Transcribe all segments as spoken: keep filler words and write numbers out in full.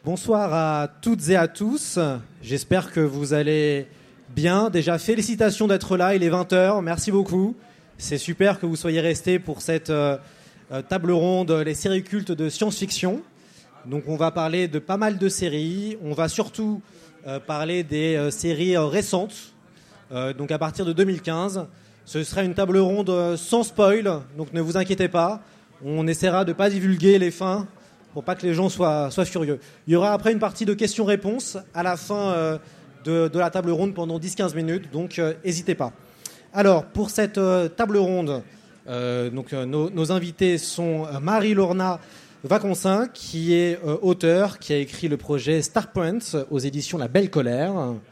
Bonsoir à toutes et à tous. J'espère que vous allez bien. Déjà, félicitations d'être là. Il est vingt heures. Merci beaucoup. C'est super que vous soyez restés pour cette euh, table ronde, les séries cultes de science-fiction. Donc, on va parler de pas mal de séries. On va surtout euh, parler des euh, séries euh, récentes. Euh, donc, à partir de deux mille quinze. Ce sera une table ronde euh, sans spoil. Donc, ne vous inquiétez pas. On essaiera de ne pas divulguer les fins pour pas que les gens soient, soient furieux. Il y aura après une partie de questions-réponses à la fin euh, de, de la table ronde pendant dix à quinze minutes, donc n'hésitez euh, pas. Alors, pour cette euh, table ronde, euh, donc, euh, nos, nos invités sont Marie-Lorna Vaconssin, qui est euh, auteure, qui a écrit le projet Starpoint aux éditions La Belle Colère.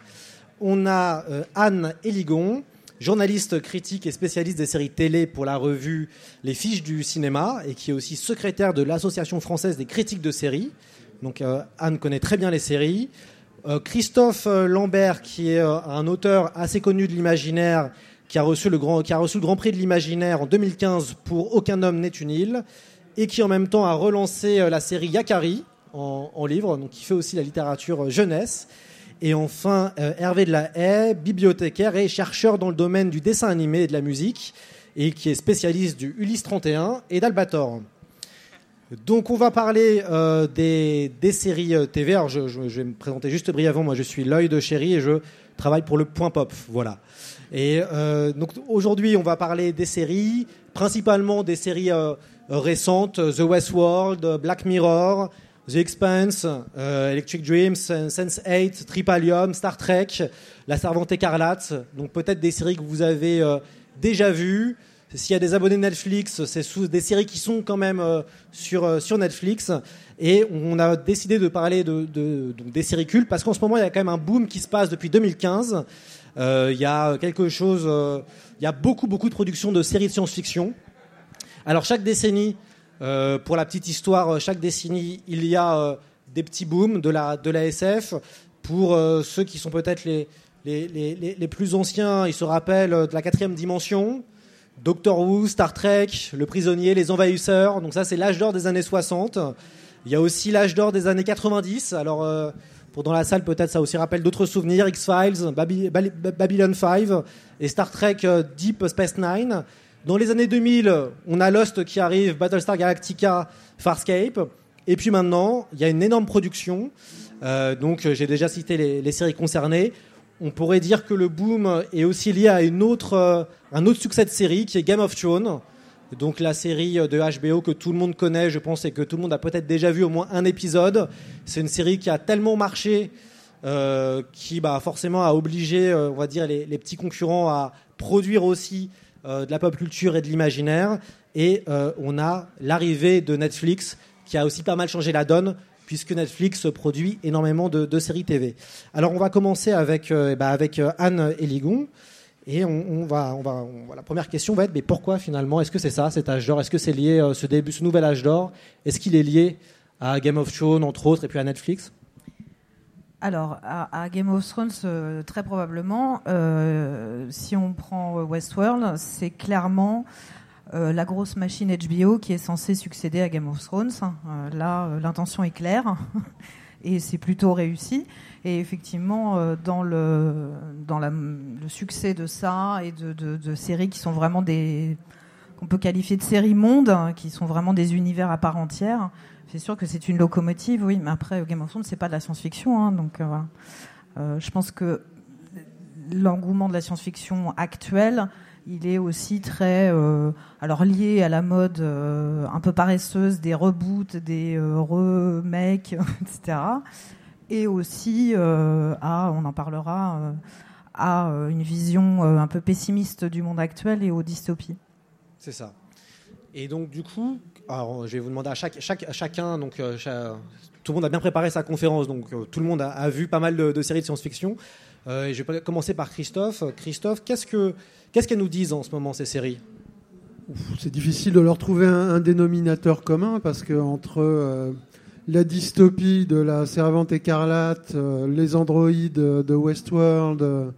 On a euh, Anne Eligon, journaliste critique et spécialiste des séries télé pour la revue Les Fiches du cinéma et qui est aussi secrétaire de l'Association française des critiques de séries. Donc euh, Anne connaît très bien les séries. Euh, Christophe Lambert, qui est euh, un auteur assez connu de l'imaginaire, qui a reçu le grand, qui a reçu le Grand Prix de l'imaginaire en deux mille quinze pour Aucun homme n'est une île, et qui en même temps a relancé euh, la série Yakari en, en livre, donc qui fait aussi la littérature jeunesse. Et enfin, euh, Hervé de la Haye, bibliothécaire et chercheur dans le domaine du dessin animé et de la musique, et qui est spécialiste du Ulysse trente et un et d'Albator. Donc on va parler euh, des, des séries T V. Alors je, je, je vais me présenter juste brièvement. Moi je suis Loïc de Chéri et je travaille pour le Point Pop. Voilà. Et euh, donc aujourd'hui on va parler des séries, principalement des séries euh, récentes, The Westworld, Black Mirror, The Expanse, euh, Electric Dreams, sense eight, Tripalium, Star Trek, La Servante écarlate. Donc peut-être des séries que vous avez euh, déjà vues. S'il y a des abonnés Netflix, c'est sous des séries qui sont quand même euh, sur, euh, sur Netflix. Et on a décidé de parler de, de, donc des séries cultes parce qu'en ce moment, il y a quand même un boom qui se passe depuis deux mille quinze. Euh, il y a quelque chose... Euh, il y a beaucoup, beaucoup de productions de séries de science-fiction. Alors, chaque décennie... Euh, pour la petite histoire, chaque décennie, il y a euh, des petits booms de la, de la S F. Pour euh, ceux qui sont peut-être les, les, les, les plus anciens, ils se rappellent de la quatrième dimension, Doctor Who, Star Trek, Le Prisonnier, Les Envahisseurs. Donc ça, c'est l'âge d'or des années soixante. Il y a aussi l'âge d'or des années quatre-vingt-dix. Alors, euh, pour dans la salle, peut-être ça aussi rappelle d'autres souvenirs. X-Files, Baby, Babylon five et Star Trek euh, Deep Space Nine. Dans les années deux mille, on a Lost qui arrive, Battlestar Galactica, Farscape. Et puis maintenant, il y a une énorme production. Euh, donc, j'ai déjà cité les, les séries concernées. On pourrait dire que le boom est aussi lié à une autre, euh, un autre succès de série qui est Game of Thrones. Donc, la série de H B O que tout le monde connaît, je pense, et que tout le monde a peut-être déjà vu au moins un épisode. C'est une série qui a tellement marché euh, qui bah, forcément a obligé, euh, on va dire, les, les petits concurrents à produire aussi de la pop culture et de l'imaginaire. Et euh, on a l'arrivée de Netflix qui a aussi pas mal changé la donne puisque Netflix produit énormément de, de séries T V. Alors on va commencer avec, euh, bah, avec Anne Eligon et on, on va, on va, on, la première question va être mais pourquoi finalement est-ce que c'est ça cet âge d'or? Est-ce que c'est lié euh, ce début, ce nouvel âge d'or? Est-ce qu'il est lié à Game of Thrones entre autres et puis à Netflix? Alors, à, à Game of Thrones, euh, très probablement, euh, si on prend Westworld, c'est clairement euh, la grosse machine H B O qui est censée succéder à Game of Thrones. Euh, là, euh, l'intention est claire et c'est plutôt réussi. Et effectivement, euh, dans, le, dans la, le succès de ça et de, de, de séries qui sont vraiment des... qu'on peut qualifier de séries mondes, qui sont vraiment des univers à part entière, c'est sûr que c'est une locomotive, oui, mais après, Game of Thrones, c'est pas de la science-fiction, hein, donc euh, euh, je pense que l'engouement de la science-fiction actuelle, il est aussi très, euh, alors lié à la mode euh, un peu paresseuse des reboots, des euh, remakes, et cetera, et aussi euh, à, on en parlera, euh, à euh, une vision euh, un peu pessimiste du monde actuel et aux dystopies. C'est ça. Et donc du coup, alors, je vais vous demander à, chaque, chaque, à chacun, donc euh, chaque, tout le monde a bien préparé sa conférence, donc euh, tout le monde a, a vu pas mal de, de séries de science-fiction. Euh, et je vais commencer par Christophe. Christophe, qu'est-ce, que, qu'est-ce qu'elles nous disent en ce moment ces séries? C'est difficile de leur trouver un, un dénominateur commun parce que entre euh, la dystopie de La Servante écarlate, euh, les androïdes de Westworld, euh,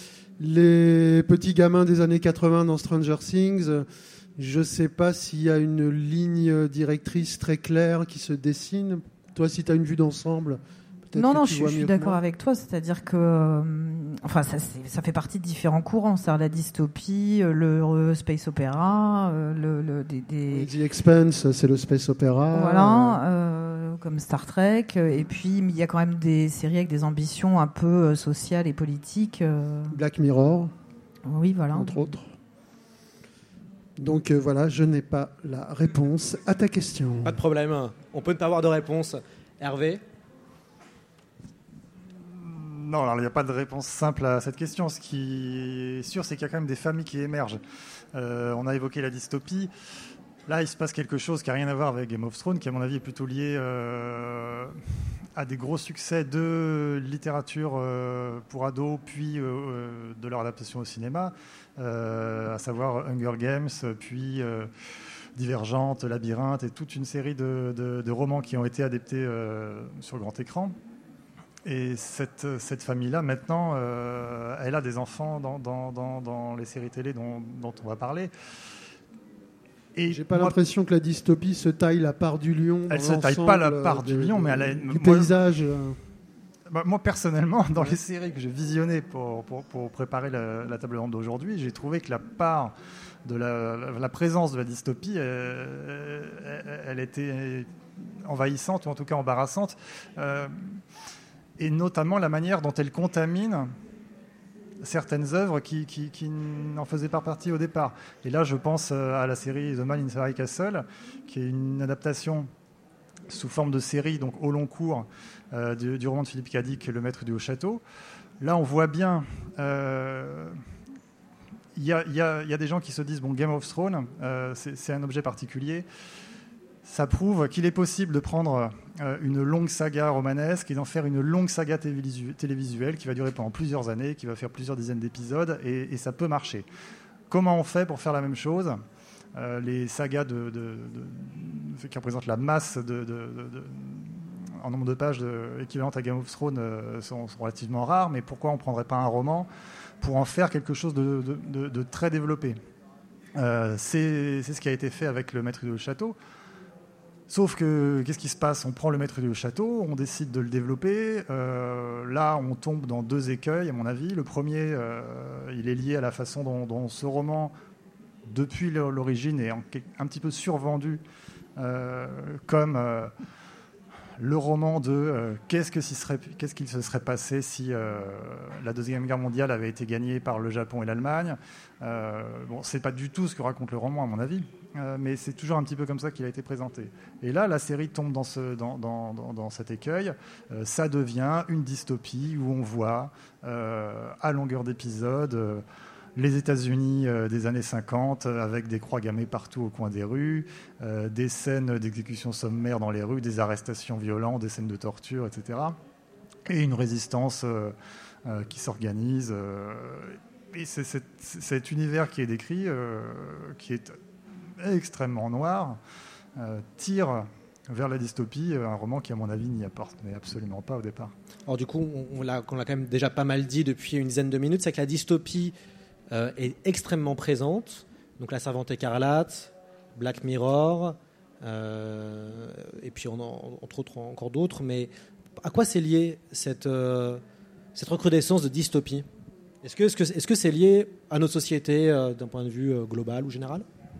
les petits gamins des années quatre-vingts dans Stranger Things, euh, je ne sais pas s'il y a une ligne directrice très claire qui se dessine. toi, si tu as une vue d'ensemble, peut-être non, que non, tu je, vois je suis mieux que d'accord moi. avec toi. C'est-à-dire que, euh, enfin, ça, c'est, ça fait partie de différents courants. C'est-à-dire la dystopie, euh, le euh, space opéra, euh, le, le, des, des... The Expanse, c'est le space opéra. Voilà, euh, euh, comme Star Trek. Et puis, il y a quand même des séries avec des ambitions un peu euh, sociales et politiques. euh. Black Mirror, Oui, voilà. entre autres. Donc euh, voilà, je n'ai pas la réponse à ta question. Pas de problème. On peut ne pas avoir de réponse. Hervé? Non, alors il n'y a pas de réponse simple à cette question. Ce qui est sûr, c'est qu'il y a quand même des familles qui émergent. Euh, on a évoqué la dystopie. Là, il se passe quelque chose qui n'a rien à voir avec Game of Thrones, qui à mon avis est plutôt lié euh, à des gros succès de littérature euh, pour ados, puis euh, de leur adaptation au cinéma, euh, à savoir Hunger Games, puis euh, Divergente, Labyrinthe, et toute une série de, de, de romans qui ont été adaptés euh, sur grand écran. Et cette, cette famille-là, maintenant, euh, elle a des enfants dans, dans, dans, dans les séries télé dont, dont on va parler. Et j'ai pas moi, l'impression que la dystopie se taille la part du lion. Elle se taille pas la part de, du lion, de, mais elle a, du moi, paysage. Bah, moi, personnellement, dans les séries que j'ai visionnées pour, pour, pour préparer la, la table ronde d'aujourd'hui, j'ai trouvé que la part de la, la, la présence de la dystopie, elle, elle, elle était envahissante, ou en tout cas embarrassante, euh, et notamment la manière dont elle contamine certaines œuvres qui, qui, qui n'en faisaient pas partie au départ. Et là, je pense à la série The Man in the High Castle, qui est une adaptation sous forme de série, donc au long cours, euh, du, du roman de Philippe K. Dick, Le Maître du Haut Château. Là, on voit bien... Euh, il y, y, y a des gens qui se disent, bon, Game of Thrones, euh, c'est, c'est un objet particulier. Ça prouve qu'il est possible de prendre euh, une longue saga romanesque et d'en faire une longue saga télévisu- télévisuelle qui va durer pendant plusieurs années, qui va faire plusieurs dizaines d'épisodes, et, et ça peut marcher. Comment on fait pour faire la même chose ? euh, Les sagas de, de, de, qui représentent la masse de, de, de, de, en nombre de pages de, équivalentes à Game of Thrones euh, sont, sont relativement rares, mais pourquoi on ne prendrait pas un roman pour en faire quelque chose de, de, de, de très développé ? euh, c'est, c'est ce qui a été fait avec Le Maître du Haut Château. Sauf que, qu'est-ce qui se passe ? On prend Le Maître du Haut Château, on décide de le développer. Euh, là, on tombe dans deux écueils, à mon avis. Le premier, euh, il est lié à la façon dont, dont ce roman, depuis l'origine, est un, un petit peu survendu euh, comme euh, le roman de euh, qu'est-ce, que serait, qu'est-ce qu'il se serait passé si euh, la Deuxième Guerre mondiale avait été gagnée par le Japon et l'Allemagne. Euh, bon, c'est pas du tout ce que raconte le roman, à mon avis. Euh, mais c'est toujours un petit peu comme ça qu'il a été présenté. Et là, la série tombe dans, ce, dans, dans, dans, dans cet écueil. Euh, ça devient une dystopie où on voit, euh, à longueur d'épisode, euh, les États-Unis euh, des années cinquante, avec des croix gammées partout au coin des rues, euh, des scènes d'exécution sommaire dans les rues, des arrestations violentes, des scènes de torture, et cetera. Et une résistance euh, euh, qui s'organise. Euh, et c'est, c'est, c'est cet univers qui est décrit, euh, qui est extrêmement noir, euh, tire vers la dystopie, un roman qui, à mon avis, n'y apporte mais absolument pas au départ. Alors du coup, on, on, l'a, on l'a quand même déjà pas mal dit depuis une dizaine de minutes, c'est que la dystopie euh, est extrêmement présente. Donc La Servante écarlate, Black Mirror, euh, et puis on en, entre autres encore d'autres. Mais à quoi c'est lié cette, euh, cette recrudescence de dystopie ? Est-ce que, est-ce, que, est-ce que c'est lié à notre société euh, d'un point de vue euh, global ou général ?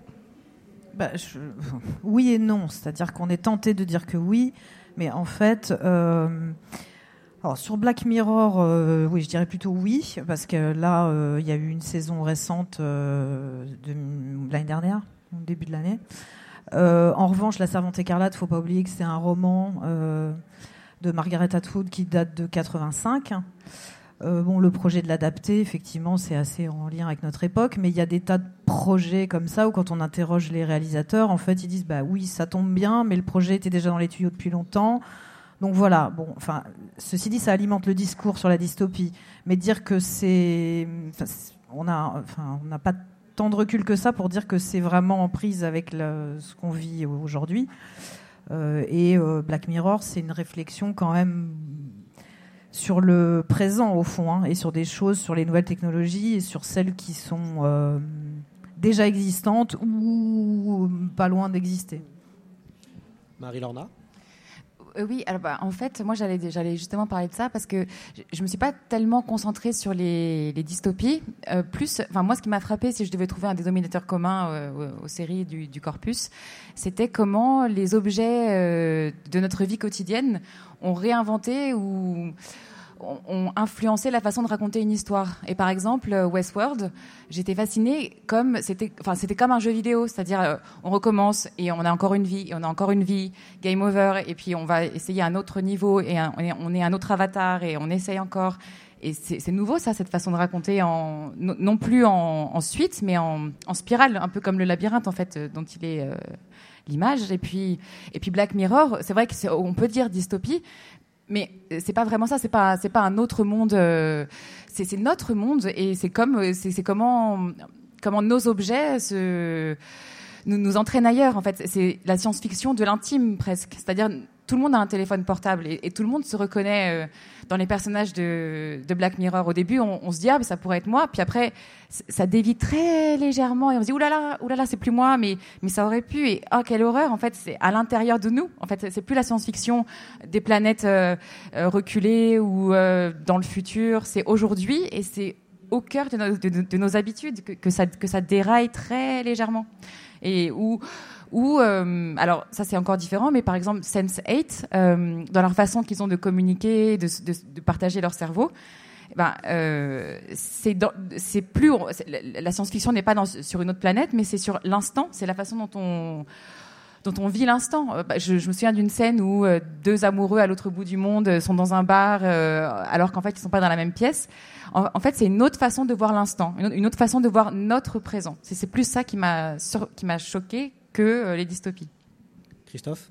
Bah, je... Oui et non, c'est-à-dire qu'on est tenté de dire que oui, mais en fait, euh... alors sur Black Mirror, euh, oui, je dirais plutôt oui, parce que là, euh, il y a eu une saison récente euh, de l'année dernière, au début de l'année. Euh, en revanche, La Servante écarlate, faut pas oublier que c'est un roman euh, de Margaret Atwood qui date de quatre-vingt-cinq. Euh, bon, le projet de l'adapter, effectivement, c'est assez en lien avec notre époque, mais il y a des tas de projets comme ça où quand on interroge les réalisateurs, en fait, ils disent bah oui, ça tombe bien, mais le projet était déjà dans les tuyaux depuis longtemps. Donc voilà. Bon, enfin, ceci dit, ça alimente le discours sur la dystopie, mais dire que c'est, enfin, on a, enfin, on n'a pas tant de recul que ça pour dire que c'est vraiment en prise avec le, ce qu'on vit aujourd'hui. Euh, et euh, Black Mirror, c'est une réflexion quand même sur le présent au fond, hein, et sur des choses, sur les nouvelles technologies et sur celles qui sont euh, déjà existantes ou pas loin d'exister. Marie-Lorna ? Euh, oui, alors bah, en fait, moi j'allais, j'allais justement parler de ça parce que je ne me suis pas tellement concentrée sur les, les dystopies. Euh, plus, enfin moi, ce qui m'a frappé, si je devais trouver un dénominateur commun euh, aux, aux séries du, du corpus, c'était comment les objets euh, de notre vie quotidienne ont réinventé ou ont influencé la façon de raconter une histoire. Et par exemple, Westworld, j'étais fascinée comme c'était, enfin c'était comme un jeu vidéo, c'est-à-dire euh, on recommence et on a encore une vie, et on a encore une vie, game over, et puis on va essayer un autre niveau et un, on est un autre avatar et on essaye encore. Et c'est, c'est nouveau ça, cette façon de raconter en non plus en, en suite, mais en, en spirale, un peu comme le labyrinthe en fait dont il est euh, l'image. Et puis et puis Black Mirror, c'est vrai qu'on peut dire dystopie. Mais c'est pas vraiment ça, c'est pas c'est pas un autre monde, euh, c'est c'est notre monde et c'est comme c'est c'est comment comment nos objets se nous nous entraînent ailleurs en fait. C'est la science-fiction de l'intime presque, c'est-à-dire tout le monde a un téléphone portable et, et tout le monde se reconnaît euh, dans les personnages de, de Black Mirror. Au début, on, on se dit ah mais ça pourrait être moi, puis après ça dévie très légèrement et on se dit oulala oulala c'est plus moi, mais mais ça aurait pu et ah quelle horreur en fait c'est à l'intérieur de nous. En fait c'est plus la science-fiction des planètes euh, euh, reculées ou euh, dans le futur, c'est aujourd'hui et c'est au cœur de nos, de, de nos habitudes que, que ça que ça déraille très légèrement et où Ou euh, alors ça c'est encore différent, mais par exemple sense eight, euh, dans leur façon qu'ils ont de communiquer, de, de, de partager leur cerveau, ben euh, c'est, dans, c'est plus c'est, la science-fiction n'est pas dans, sur une autre planète, mais c'est sur l'instant, c'est la façon dont on dont on vit l'instant. Je, je me souviens d'une scène où euh, deux amoureux à l'autre bout du monde sont dans un bar euh, alors qu'en fait ils sont pas dans la même pièce. En, en fait, c'est une autre façon de voir l'instant, une, une autre façon de voir notre présent. C'est, c'est plus ça qui m'a sur, qui m'a choquée que euh, les dystopies. Christophe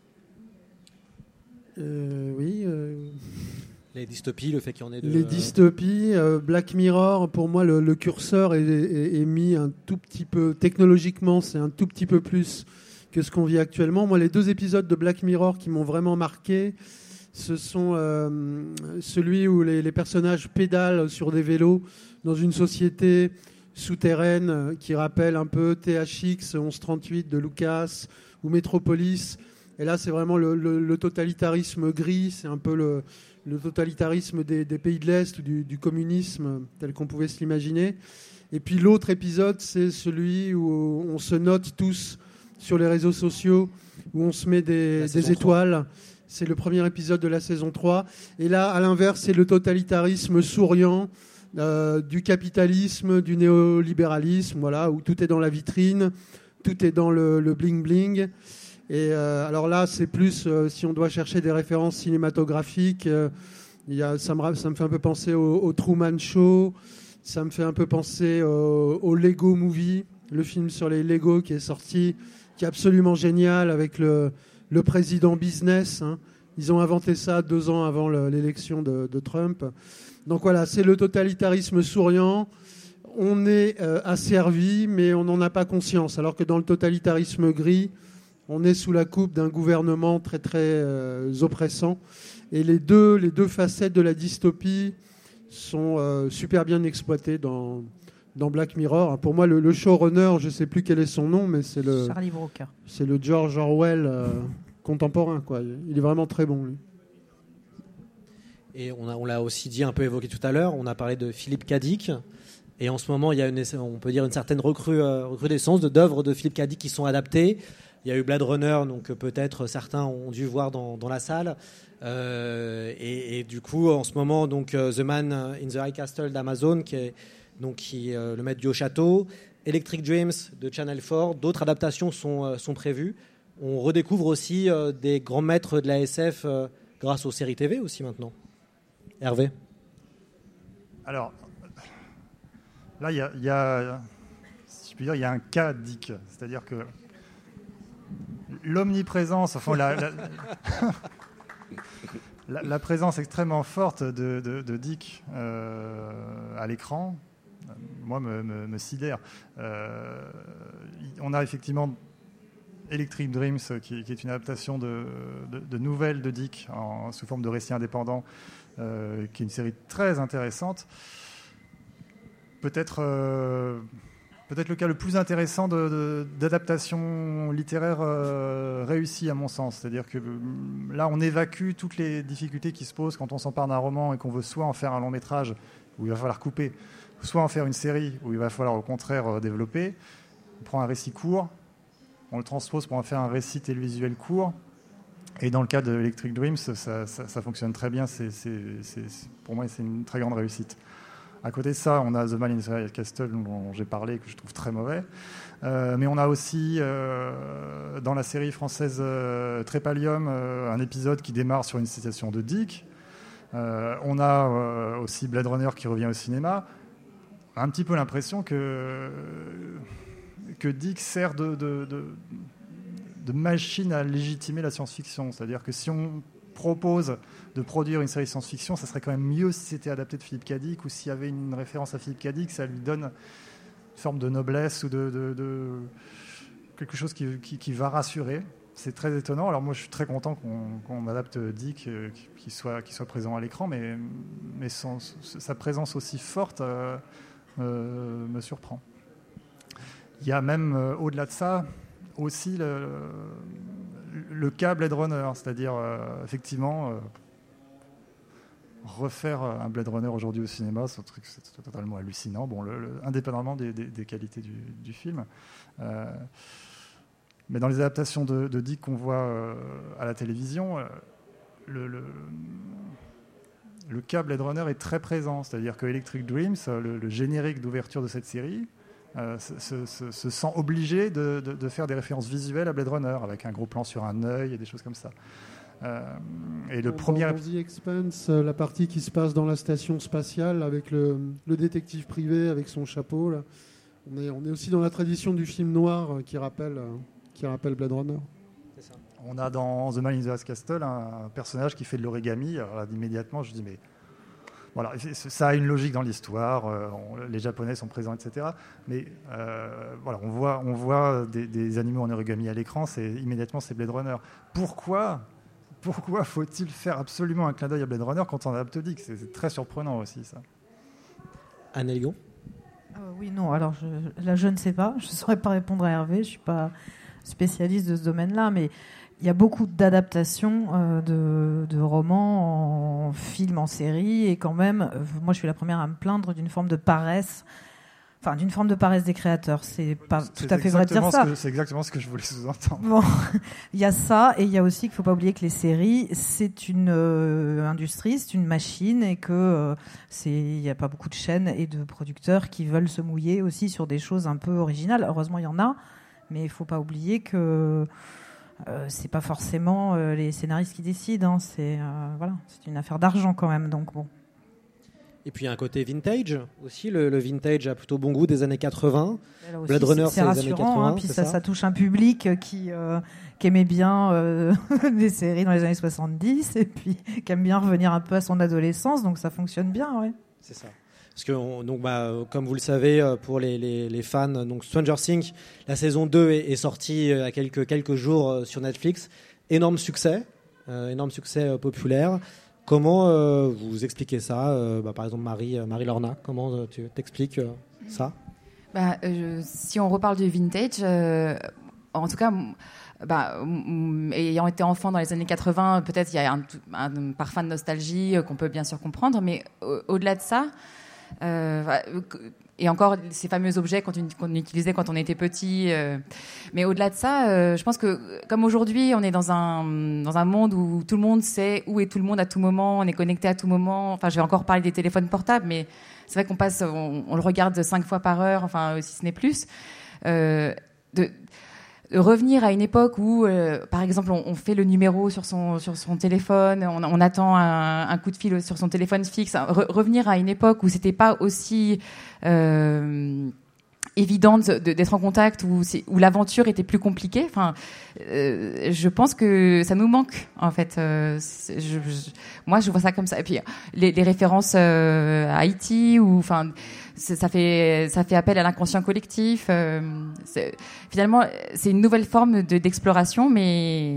euh, Oui. Euh... Les dystopies, le fait qu'il y en ait de... Les dystopies, euh, Black Mirror, pour moi, le, le curseur est, est, est mis un tout petit peu... Technologiquement, c'est un tout petit peu plus que ce qu'on vit actuellement. Moi, les deux épisodes de Black Mirror qui m'ont vraiment marqué, ce sont euh, celui où les, les personnages pédalent sur des vélos dans une société souterraine qui rappelle un peu T H X onze trente-huit de Lucas ou Metropolis. Et là, c'est vraiment le, le, le totalitarisme gris, c'est un peu le, le totalitarisme des, des pays de l'Est ou du, du communisme tel qu'on pouvait se l'imaginer. Et puis l'autre épisode, c'est celui où on se note tous sur les réseaux sociaux, où on se met des, des étoiles. C'est le premier épisode de la saison trois. Et là, à l'inverse, c'est le totalitarisme souriant euh, du capitalisme, du néolibéralisme, voilà, où tout est dans la vitrine, tout est dans le, le bling-bling. Et euh, alors là, c'est plus, euh, si on doit chercher des références cinématographiques, euh, il y a, ça, me, ça me fait un peu penser au, au Truman Show, ça me fait un peu penser au, au Lego Movie, le film sur les Lego qui est sorti, qui est absolument génial avec le, le président business. Hein. Ils ont inventé ça deux ans avant le, l'élection de, de Trump. Donc voilà, c'est le totalitarisme souriant. On est euh, asservi, mais on n'en a pas conscience. Alors que dans le totalitarisme gris, on est sous la coupe d'un gouvernement très très euh, oppressant. Et les deux, les deux facettes de la dystopie sont euh, super bien exploitées dans, dans Black Mirror. Pour moi, le, le showrunner, je ne sais plus quel est son nom, mais c'est le, Charlie Brooker. C'est le George Orwell euh, contemporain, quoi. Il est vraiment très bon, lui. Et on, a, on l'a aussi dit, un peu évoqué tout à l'heure, on a parlé de Philippe K. Dick. Et en ce moment, il y a une, on peut dire une certaine recrue, euh, recrudescence de, d'œuvres de Philippe K. Dick qui sont adaptées. Il y a eu Blade Runner, donc peut-être certains ont dû voir dans, dans la salle. Euh, et, et du coup, en ce moment, donc The Man in the High Castle d'Amazon, qui est donc qui est euh, le maître du haut château, Electric Dreams de Channel four, d'autres adaptations sont euh, sont prévues. On redécouvre aussi euh, des grands maîtres de la S F euh, grâce aux séries T V aussi maintenant. Hervé. Alors là, il y a, y a, si je puis dire, il y a un cas Dick, c'est-à-dire que l'omniprésence, enfin la, la, la, la présence extrêmement forte de, de, de Dick euh, à l'écran, moi, me, me, me sidère. Euh, on a effectivement Electric Dreams, qui, qui est une adaptation de, de, de nouvelles de Dick en, sous forme de récit indépendant, euh, qui est une série très intéressante. Peut-être... Euh, peut-être le cas le plus intéressant de, de, d'adaptation littéraire euh, réussie, à mon sens. C'est-à-dire que là, on évacue toutes les difficultés qui se posent quand on s'empare d'un roman et qu'on veut soit en faire un long métrage où il va falloir couper, soit en faire une série où il va falloir au contraire euh, développer. On prend un récit court, on le transpose pour en faire un récit télévisuel court. Et dans le cas de Electric Dreams, ça, ça, ça fonctionne très bien. C'est, c'est, c'est, pour moi, c'est une très grande réussite. À côté de ça, on a The Man in the Castle, dont j'ai parlé, que je trouve très mauvais. Euh, mais on a aussi, euh, dans la série française euh, Trépalium, euh, un épisode qui démarre sur une citation de Dick. Euh, on a euh, aussi Blade Runner qui revient au cinéma. On a un petit peu l'impression que, que Dick sert de, de, de, de machine à légitimer la science-fiction. C'est-à-dire que si on propose de produire une série science-fiction, ça serait quand même mieux si c'était adapté de Philip K. Dick, ou s'il y avait une référence à Philip K. Dick, ça lui donne une forme de noblesse ou de, de, de quelque chose qui, qui, qui va rassurer. C'est très étonnant. Alors moi, je suis très content qu'on, qu'on adapte Dick, euh, qu'il soit, qu'il soit présent à l'écran, mais, mais son, sa présence aussi forte euh, euh, me surprend. Il y a même, euh, au-delà de ça, aussi le, le cas Blade Runner, c'est-à-dire euh, effectivement euh, refaire un Blade Runner aujourd'hui au cinéma, c'est un truc c'est totalement hallucinant, bon, le, le, indépendamment des, des, des qualités du, du film. Euh, mais dans les adaptations de, de Dick qu'on voit euh, à la télévision, euh, le, le, le cas Blade Runner est très présent, c'est-à-dire que Electric Dreams, le, le générique d'ouverture de cette série, Euh, se, se, se sent obligé de, de, de faire des références visuelles à Blade Runner, avec un gros plan sur un œil et des choses comme ça. Euh, et le dans, premier... dans The Expanse, la partie qui se passe dans la station spatiale, avec le, le détective privé avec son chapeau, là, on, est, on est aussi dans la tradition du film noir qui rappelle, qui rappelle Blade Runner. C'est ça. On a dans The Man in the Castle un, un personnage qui fait de l'origami. Alors là, immédiatement, je dis mais... Voilà, ça a une logique dans l'histoire, euh, on, les Japonais sont présents, et cetera. Mais euh, voilà, on voit, on voit des, des animaux en origami à l'écran, c'est, immédiatement c'est Blade Runner. Pourquoi, pourquoi faut-il faire absolument un clin d'œil à Blade Runner quand on adapte Dick ? c'est, c'est très surprenant aussi, ça. Anne Eligon ? euh, Oui, non, alors je, là je ne sais pas, je ne saurais pas répondre à Hervé, je ne suis pas spécialiste de ce domaine-là, mais il y a beaucoup d'adaptations euh, de, de romans en film, en série, et quand même, euh, moi je suis la première à me plaindre d'une forme de paresse, enfin d'une forme de paresse des créateurs. C'est pas c'est tout à fait vrai de dire ça. Que, c'est exactement ce que je voulais sous-entendre. Bon, il y a ça, et il y a aussi qu'il ne faut pas oublier que les séries, c'est une euh, industrie, c'est une machine, et que euh, c'est, il n'y a pas beaucoup de chaînes et de producteurs qui veulent se mouiller aussi sur des choses un peu originales. Heureusement, il y en a, mais il ne faut pas oublier que Euh, c'est pas forcément euh, les scénaristes qui décident, hein. c'est, euh, voilà, c'est une affaire d'argent quand même. Donc bon. Et puis il y a un côté vintage aussi, le, le vintage a plutôt bon goût des années quatre-vingts. Aussi, Blade Runner, c'est, c'est c'est rassurant, les années quatre-vingts, hein, puis c'est ça, ça, ça touche un public qui, euh, qui aimait bien euh, des séries dans les années soixante-dix et puis qui aime bien revenir un peu à son adolescence, donc ça fonctionne bien, ouais. C'est ça. Parce que, on, donc, bah, comme vous le savez, pour les, les, les fans, donc Stranger Things, la saison deux est, est sortie à quelques, quelques jours sur Netflix. Énorme succès, euh, énorme succès euh, populaire. Comment euh, vous expliquez ça euh, bah, par exemple, Marie, euh, Marie Lorna, comment euh, tu t'expliques euh, ça bah, euh, Si on reparle du vintage, euh, en tout cas... Bah, ayant été enfant dans les années quatre-vingts, peut-être il y a un, un parfum de nostalgie qu'on peut bien sûr comprendre, mais au- au-delà de ça, euh, et encore ces fameux objets qu'on, qu'on utilisait quand on était petit, euh, mais au-delà de ça, euh, je pense que comme aujourd'hui on est dans un, dans un monde où tout le monde sait où est tout le monde à tout moment, on est connecté à tout moment, enfin je vais encore parler des téléphones portables, mais c'est vrai qu'on passe, on, on le regarde cinq fois par heure, enfin si ce n'est plus, euh, de... revenir à une époque où, euh, par exemple, on, on fait le numéro sur son, sur son téléphone, on, on attend un, un coup de fil sur son téléphone fixe. Re- revenir à une époque où c'était pas aussi euh, évident de, d'être en contact, où, c'est, où l'aventure était plus compliquée. Enfin, euh, je pense que ça nous manque, en fait. Euh, je, je, moi, je vois ça comme ça. Et puis, les, les références euh, à Haïti, ou enfin. C'est, ça fait ça fait appel à l'inconscient collectif. Euh, c'est, finalement, c'est une nouvelle forme de, d'exploration, mais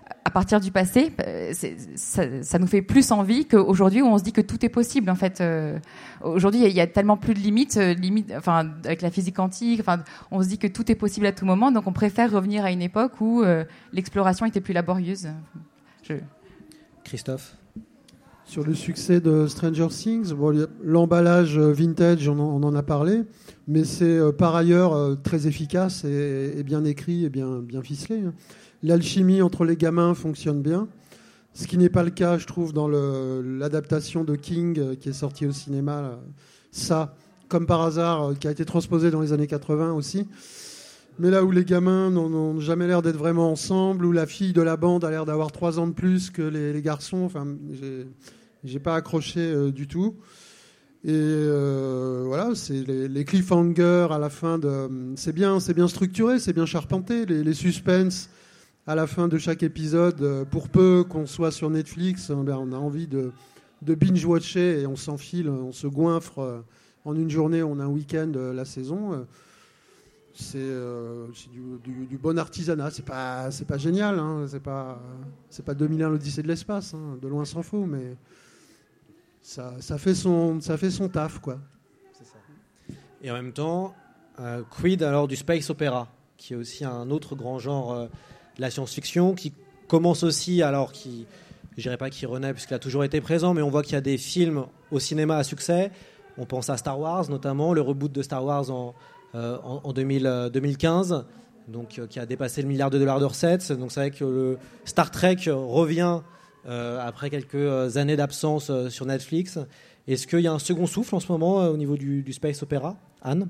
à partir du passé, c'est, ça, ça nous fait plus envie qu'aujourd'hui où on se dit que tout est possible. En fait, euh, aujourd'hui, il y a tellement plus de limites, euh, limites, enfin, avec la physique quantique. Enfin, on se dit que tout est possible à tout moment. Donc, on préfère revenir à une époque où euh, l'exploration était plus laborieuse. Je... Christophe. Sur le succès de Stranger Things, bon, l'emballage vintage, on en, on en a parlé, mais c'est euh, par ailleurs euh, très efficace et, et bien écrit et bien, bien ficelé. L'alchimie entre les gamins fonctionne bien, ce qui n'est pas le cas, je trouve, dans le, l'adaptation de King euh, qui est sortie au cinéma. Là. Ça, comme par hasard, euh, qui a été transposé dans les années quatre-vingts aussi. Mais là où les gamins n'ont, n'ont jamais l'air d'être vraiment ensemble, où la fille de la bande a l'air d'avoir trois ans de plus que les, les garçons, enfin, j'ai, j'ai pas accroché euh, du tout. Et euh, voilà, c'est les, les cliffhangers à la fin de, c'est bien, c'est bien structuré, c'est bien charpenté, les, les suspens à la fin de chaque épisode. Pour peu qu'on soit sur Netflix, on a envie de, de binge-watcher et on s'enfile, on se goinfre en une journée, on a un week-end la saison. C'est, euh, c'est du, du, du bon artisanat. C'est pas, c'est pas génial, hein. c'est pas, c'est pas deux mille un l'Odyssée de l'espace, hein. De loin s'en faut, mais ça, ça fait son, ça fait son taf, quoi. C'est ça. Et en même temps, euh, quid alors du space opéra, qui est aussi un autre grand genre euh, de la science-fiction, qui commence aussi, alors qui, je dirais pas qu'il renaît puisqu'il a toujours été présent, mais on voit qu'il y a des films au cinéma à succès. On pense à Star Wars notamment, le reboot de Star Wars en Euh, en, en deux mille, euh, deux mille quinze, donc, euh, qui a dépassé le milliard de dollars de recettes. Donc c'est vrai que le Star Trek revient euh, après quelques années d'absence euh, sur Netflix. Est-ce qu'il y a un second souffle en ce moment euh, au niveau du, du space opéra, Anne?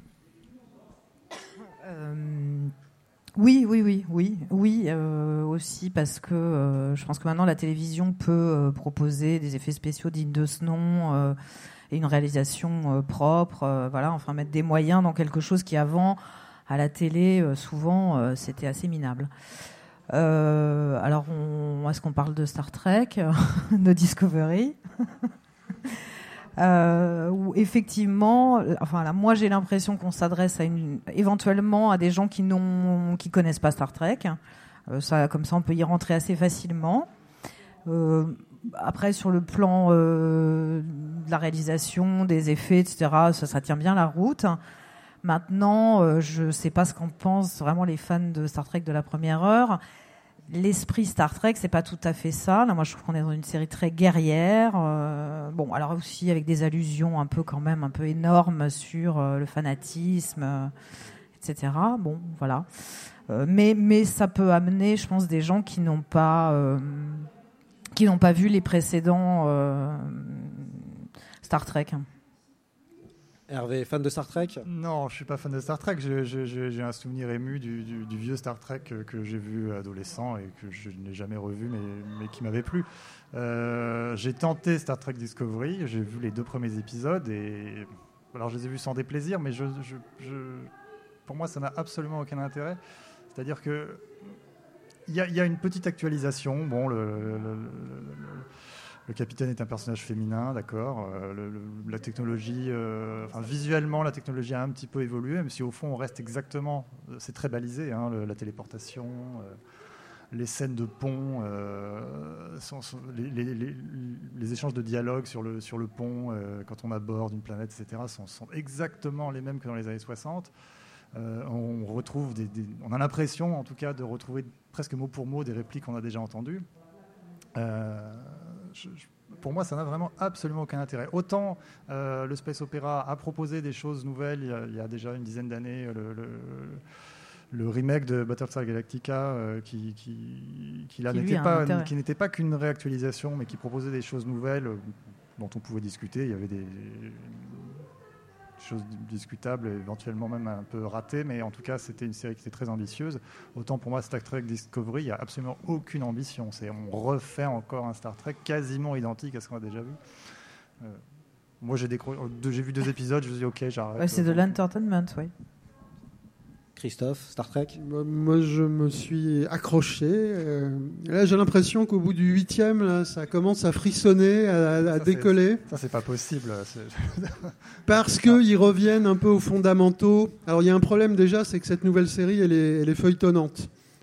euh, Oui, oui, oui, oui, oui, euh, aussi parce que euh, je pense que maintenant la télévision peut euh, proposer des effets spéciaux dignes de ce nom. Euh, et une réalisation euh, propre, euh, voilà, enfin mettre des moyens dans quelque chose qui avant, à la télé, euh, souvent, euh, c'était assez minable. Euh, alors, on, est-ce qu'on parle de Star Trek, de Discovery euh, où effectivement, enfin là, moi j'ai l'impression qu'on s'adresse à une, éventuellement à des gens qui n'ont, qui connaissent pas Star Trek. Euh, ça, comme ça, on peut y rentrer assez facilement. Euh, Après, sur le plan euh, de la réalisation, des effets, et cetera, ça, ça tient bien la route. Maintenant, euh, je ne sais pas ce qu'en pensent vraiment les fans de Star Trek de la première heure. L'esprit Star Trek, c'est pas tout à fait ça. Là, moi, je trouve qu'on est dans une série très guerrière. Euh, bon, alors aussi avec des allusions un peu quand même un peu énormes sur euh, le fanatisme, euh, et cetera. Bon, voilà. Euh, mais mais ça peut amener, je pense, des gens qui n'ont pas euh, qui n'ont pas vu les précédents euh, Star Trek. Hervé, fan de Star Trek ? Non, je suis pas fan de Star Trek. Je, je, je, j'ai un souvenir ému du, du, du vieux Star Trek que, que j'ai vu adolescent et que je n'ai jamais revu, mais, mais qui m'avait plu. Euh, j'ai tenté Star Trek Discovery, j'ai vu les deux premiers épisodes et alors je les ai vus sans déplaisir, mais je, je, je, pour moi ça n'a absolument aucun intérêt. C'est-à-dire que il y, y a une petite actualisation. Bon, le, le, le, le, le capitaine est un personnage féminin, d'accord. Euh, le, le, la technologie, euh, enfin, visuellement, la technologie a un petit peu évolué, même si au fond, on reste exactement. C'est très balisé, hein, le, la téléportation, euh, les scènes de pont, euh, sont, sont, les, les, les, les échanges de dialogue sur le, sur le pont, euh, quand on aborde une planète, et cetera, sont, sont exactement les mêmes que dans les années soixante. Euh, on retrouve des, des, on a l'impression, en tout cas, de retrouver presque mot pour mot des répliques qu'on a déjà entendues. Euh, je, je, pour moi, ça n'a vraiment absolument aucun intérêt. Autant euh, le Space Opera a proposé des choses nouvelles il y a, il y a déjà une dizaine d'années, le, le, le remake de Battlestar Galactica, euh, qui, qui, qui, là, qui, n'était pas, qui n'était pas qu'une réactualisation, mais qui proposait des choses nouvelles euh, dont on pouvait discuter. Il y avait des choses discutables, éventuellement même un peu ratées, mais en tout cas c'était une série qui était très ambitieuse. Autant pour moi Star Trek Discovery, il n'y a absolument aucune ambition. C'est, on refait encore un Star Trek quasiment identique à ce qu'on a déjà vu. Euh, moi j'ai, décro- j'ai vu deux épisodes, je me suis dit ok, j'arrête. Ouais, c'est de l'entertainment, oui. Christophe, Star Trek ? Moi, je me suis accroché. Euh, là, j'ai l'impression qu'au bout du huitième, là, ça commence à frissonner, à, à ça, décoller. C'est, ça, c'est pas possible. C'est... Parce qu'ils reviennent un peu aux fondamentaux. Alors, il y a un problème déjà, c'est que cette nouvelle série, elle est, elle est feuilletonnante.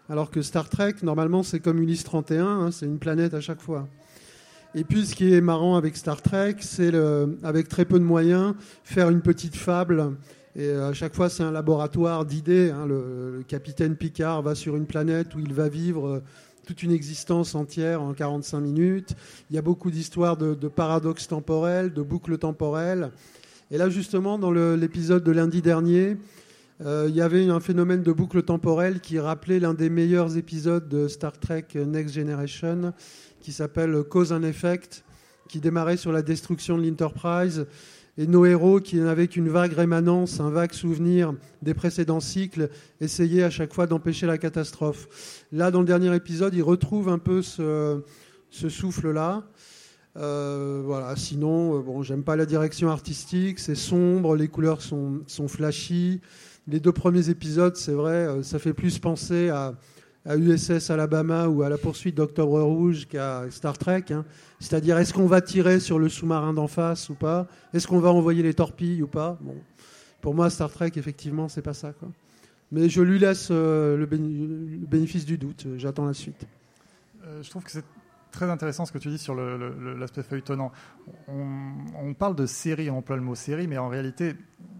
Alors que Star Trek, normalement, c'est comme Ulysse trente et un, hein, c'est une planète à chaque fois. Et puis, ce qui est marrant avec Star Trek, c'est, le, avec très peu de moyens, faire une petite fable. Et à chaque fois, c'est un laboratoire d'idées. Hein. Le, le capitaine Picard va sur une planète où il va vivre toute une existence entière en quarante-cinq minutes. Il y a beaucoup d'histoires de, de paradoxes temporels, de boucles temporelles. Et là, justement, dans le, l'épisode de lundi dernier, euh, il y avait un phénomène de boucle temporelle qui rappelait l'un des meilleurs épisodes de Star Trek Next Generation, qui s'appelle Cause and Effect, qui démarrait sur la destruction de l'Enterprise, et nos héros, qui n'avaient qu'une vague rémanence, un vague souvenir des précédents cycles, essayaient à chaque fois d'empêcher la catastrophe. Là, dans le dernier épisode, ils retrouvent un peu ce, ce souffle-là. Euh, voilà. Sinon, euh, bon, j'aime pas la direction artistique, c'est sombre, les couleurs sont, sont flashy. Les deux premiers épisodes, c'est vrai, euh, ça fait plus penser à... à U S S Alabama ou à la poursuite d'Octobre Rouge qu'à Star Trek. Hein. C'est-à-dire, est-ce qu'on va tirer sur le sous-marin d'en face ou pas ? Est-ce qu'on va envoyer les torpilles ou pas ? Bon, pour moi, Star Trek, effectivement, c'est pas ça, quoi. Mais je lui laisse euh, le, béni- le bénéfice du doute. J'attends la suite. Euh, je trouve que c'est très intéressant ce que tu dis sur le, le, l'aspect feuilletonnant. On, on parle de série, on emploie le mot série, mais en réalité...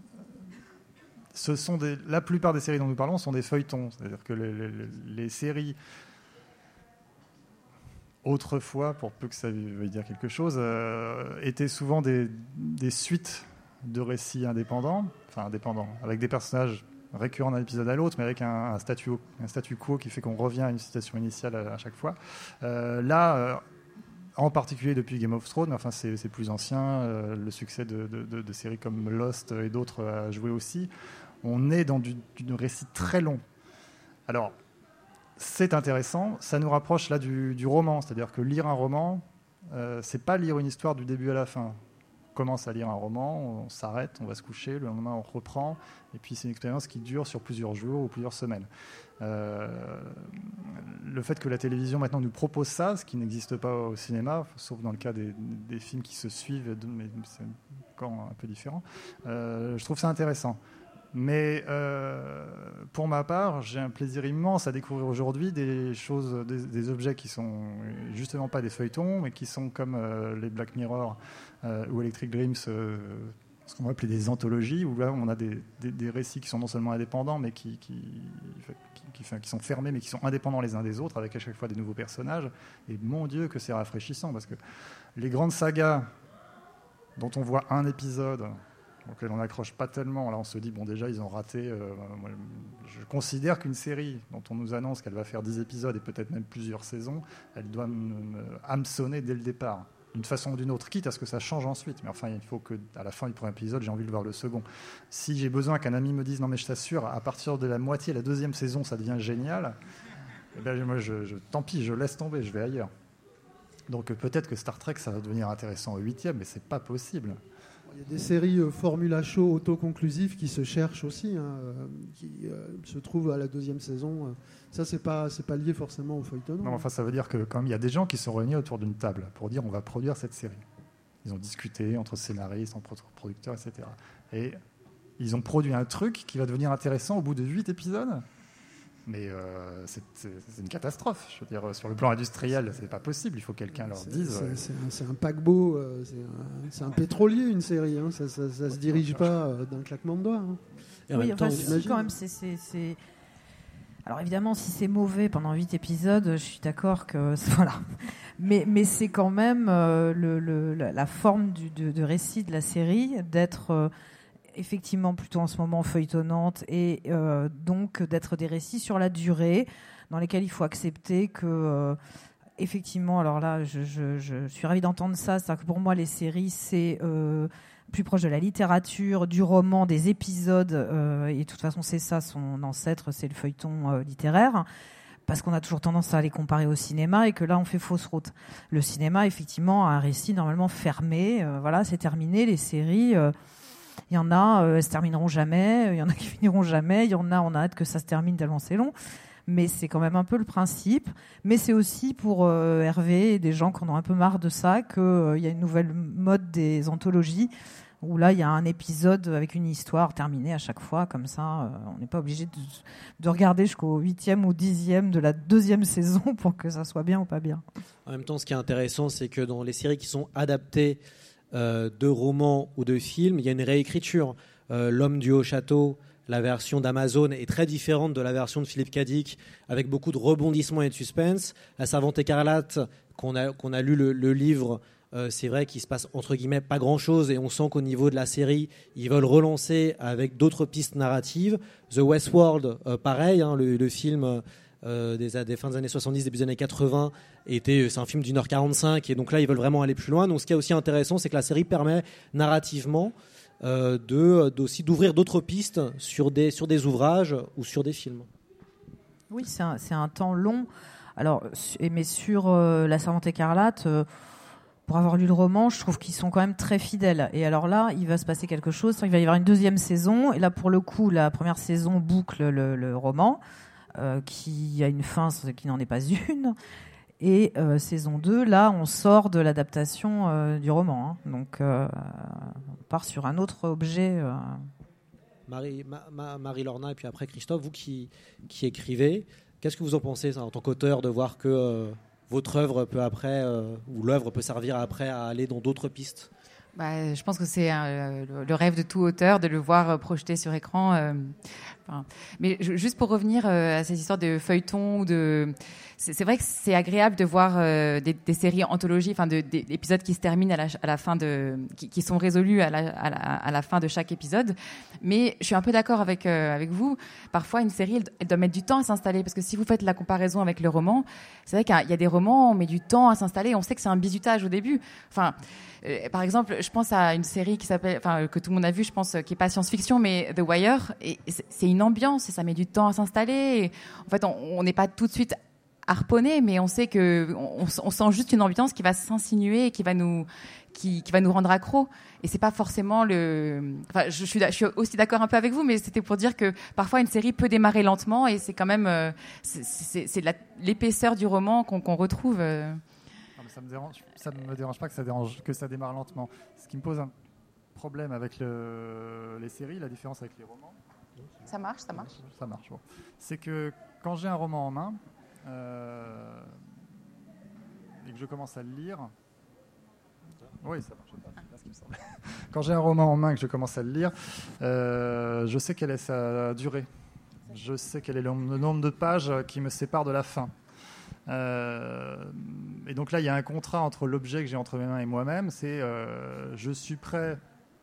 Ce sont des, la plupart des séries dont nous parlons sont des feuilletons. C'est-à-dire que les, les, les séries, autrefois, pour peu que ça veuille dire quelque chose, euh, étaient souvent des, des suites de récits indépendants, enfin indépendants, avec des personnages récurrents d'un épisode à l'autre, mais avec un, un, statu, un statu quo qui fait qu'on revient à une situation initiale à, à chaque fois. Euh, là... Euh, en particulier depuis Game of Thrones, enfin c'est, c'est plus ancien, euh, le succès de, de, de, de séries comme Lost et d'autres a joué aussi. On est dans du, du récit très long. Alors, c'est intéressant, ça nous rapproche là du, du roman, c'est-à-dire que lire un roman, euh, c'est pas lire une histoire du début à la fin. On commence à lire un roman, on s'arrête, on va se coucher, le lendemain on reprend, et puis c'est une expérience qui dure sur plusieurs jours ou plusieurs semaines. Euh, le fait que la télévision maintenant nous propose ça, ce qui n'existe pas au cinéma, sauf dans le cas des, des films qui se suivent, mais c'est encore un peu différent, euh, je trouve ça intéressant. Mais euh, pour ma part, j'ai un plaisir immense à découvrir aujourd'hui des choses, des, des objets qui sont justement pas des feuilletons, mais qui sont comme euh, les Black Mirror euh, ou Electric Dreams, euh, ce qu'on va appeler des anthologies, où là on a des, des, des récits qui sont non seulement indépendants, mais qui, qui, qui, qui, qui sont fermés, mais qui sont indépendants les uns des autres, avec à chaque fois des nouveaux personnages. Et mon Dieu, que c'est rafraîchissant, parce que les grandes sagas dont on voit un épisode, auquel on n'accroche pas tellement, là on se dit, bon déjà ils ont raté. Euh, moi, je considère qu'une série dont on nous annonce qu'elle va faire dix épisodes et peut-être même plusieurs saisons, elle doit me, me hameçonner dès le départ, d'une façon ou d'une autre, quitte à ce que ça change ensuite. Mais enfin, il faut qu'à la fin du premier épisode, j'ai envie de voir le second. Si j'ai besoin qu'un ami me dise, non mais je t'assure, à partir de la moitié, la deuxième saison, ça devient génial, eh ben, moi, je, je, tant pis, je laisse tomber, je vais ailleurs. Donc peut-être que Star Trek, ça va devenir intéressant au huitième, mais c'est pas possible. Il y a des séries euh, Formula Show autoconclusives qui se cherchent aussi, hein, euh, qui euh, se trouvent à la deuxième saison. Euh. Ça, c'est pas, c'est pas lié forcément au feuilleton. Non, enfin, ça veut dire que quand même, il y a des gens qui sont réunis autour d'une table pour dire on va produire cette série. Ils ont discuté entre scénaristes, entre producteurs, et cetera. Et ils ont produit un truc qui va devenir intéressant au bout de huit épisodes. Mais euh, c'est, c'est, c'est une catastrophe. Je veux dire, sur le plan industriel, c'est pas possible. Il faut que quelqu'un leur c'est, dise. C'est, euh... c'est, un, c'est un paquebot, euh, c'est, un, c'est un pétrolier, une série. Hein. Ça, ça, ça se dirige pas euh, d'un claquement de doigts. Hein. Et oui, enfin, si, quand même, c'est, c'est, c'est... Alors évidemment, si c'est mauvais pendant huit épisodes, je suis d'accord que voilà. Mais mais c'est quand même euh, le, le, la forme du, de, de récit de la série d'être euh, effectivement plutôt en ce moment feuilletonnante et euh, donc d'être des récits sur la durée dans lesquels il faut accepter que euh, effectivement, alors là je, je, je suis ravie d'entendre ça, c'est-à-dire que pour moi les séries c'est euh, plus proche de la littérature, du roman, des épisodes euh, et de toute façon c'est ça son ancêtre, c'est le feuilleton euh, littéraire. Parce qu'on a toujours tendance à les comparer au cinéma et que là on fait fausse route. Le cinéma effectivement a un récit normalement fermé, euh, voilà c'est terminé. Les séries, euh, il y en a, euh, elles se termineront jamais, il y en a qui finiront jamais, il y en a, on a hâte que ça se termine tellement c'est long. Mais c'est quand même un peu le principe. Mais c'est aussi pour euh, Hervé et des gens qui en ont un peu marre de ça qu'il euh, y a une nouvelle mode des anthologies où là, il y a un épisode avec une histoire terminée à chaque fois, comme ça. Euh, on n'est pas obligé de, de regarder jusqu'au huitième ou dixième de la deuxième saison pour que ça soit bien ou pas bien. En même temps, ce qui est intéressant, c'est que dans les séries qui sont adaptées euh, de romans ou de films, il y a une réécriture. Euh, L'homme du haut château, la version d'Amazon est très différente de la version de Philippe Cadic, avec beaucoup de rebondissements et de suspense. La Servante écarlate, qu'on a, qu'on a lu le, le livre, euh, c'est vrai qu'il se passe entre guillemets pas grand-chose, et on sent qu'au niveau de la série, ils veulent relancer avec d'autres pistes narratives. The Westworld, euh, pareil, hein, le, le film euh, des, des fins des années soixante-dix, début des années quatre-vingts, était, c'est un film d'une heure quarante-cinq, et donc là, ils veulent vraiment aller plus loin. Donc ce qui est aussi intéressant, c'est que la série permet narrativement Euh, de, d'aussi d'ouvrir d'autres pistes sur des, sur des ouvrages ou sur des films. Oui, c'est un, c'est un temps long. Alors, mais sur euh, La Servante écarlate, euh, pour avoir lu le roman, je trouve qu'ils sont quand même très fidèles. Et alors là, il va se passer quelque chose. Il va y avoir une deuxième saison. Et là, pour le coup, la première saison boucle le, le roman, euh, qui a une fin qui n'en est pas une. Et euh, saison deux, là, on sort de l'adaptation euh, du roman. Hein. Donc, euh, on part sur un autre objet. Euh... Marie, ma, ma, Marie Lorna et puis après Christophe, vous qui, qui écrivez, qu'est-ce que vous en pensez ça, en tant qu'auteur, de voir que euh, votre œuvre peut après, euh, ou l'œuvre peut servir après à aller dans d'autres pistes? Bah, je pense que c'est euh, le, le rêve de tout auteur de le voir euh, projeté sur écran. Euh, enfin, mais je, juste pour revenir euh, à ces histoires de feuilletons, de, c'est, c'est vrai que c'est agréable de voir euh, des, des séries anthologies, enfin de, des épisodes qui se terminent à la, à la fin de, qui, qui sont résolus à la, à, la, à la fin de chaque épisode. Mais je suis un peu d'accord avec euh, avec vous. Parfois, une série, elle, elle doit mettre du temps à s'installer, parce que si vous faites la comparaison avec le roman, c'est vrai qu'il y a des romans, on met du temps à s'installer. On sait que c'est un bizutage au début. Enfin. Euh, par exemple, je pense à une série qui s'appelle, enfin que tout le monde a vu, je pense, qui est pas science-fiction, mais The Wire. Et c'est une ambiance, et ça met du temps à s'installer. Et en fait, on n'est pas tout de suite harponné, mais on sait que on, on sent juste une ambiance qui va s'insinuer et qui va nous, qui, qui va nous rendre accro. Et c'est pas forcément le. Enfin, je, je, suis, je suis aussi d'accord un peu avec vous, mais c'était pour dire que parfois une série peut démarrer lentement, et c'est quand même, euh, c'est, c'est, c'est la, l'épaisseur du roman qu'on, qu'on retrouve. Euh, Ça me dérange, ça me dérange pas que ça dérange, que ça démarre lentement. Ce qui me pose un problème avec le, les séries, la différence avec les romans. Ça marche, ça marche. Ça marche. Bon. C'est que quand j'ai un roman en main euh, et que je commence à le lire, oui, ça marche. C'est ce qui me semble. Quand j'ai un roman en main et que je commence à le lire, euh, je sais quelle est sa durée. Je sais quel est le nombre de pages qui me sépare de la fin. Euh, et donc là, il y a un contrat entre l'objet que j'ai entre mes mains et moi-même. C'est euh, je suis prêt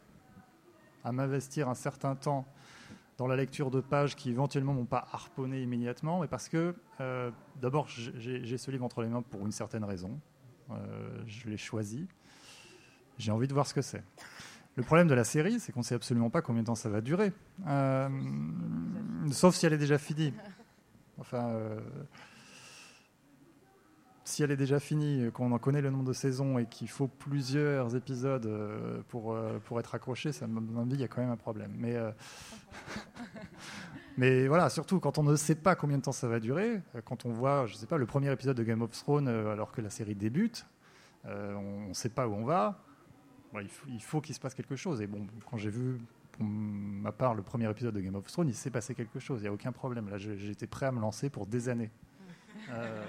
à m'investir un certain temps dans la lecture de pages qui éventuellement m'ont pas harponné immédiatement, mais parce que euh, d'abord j'ai, j'ai ce livre entre les mains pour une certaine raison. Euh, je l'ai choisi. J'ai envie de voir ce que c'est. Le problème de la série, c'est qu'on ne sait absolument pas combien de temps ça va durer, euh, sauf si elle est déjà finie. Enfin. Euh, Si elle est déjà finie, qu'on en connaît le nombre de saisons et qu'il faut plusieurs épisodes pour, pour être accroché, ça me dit qu'il y a quand même un problème. Mais, euh, mais voilà, surtout quand on ne sait pas combien de temps ça va durer, quand on voit, je sais pas, le premier épisode de Game of Thrones alors que la série débute, euh, on ne sait pas où on va, bon, il, faut, il faut qu'il se passe quelque chose. Et bon, quand j'ai vu, pour ma part, le premier épisode de Game of Thrones, il s'est passé quelque chose, il n'y a aucun problème. Là, j'étais prêt à me lancer pour des années. Euh,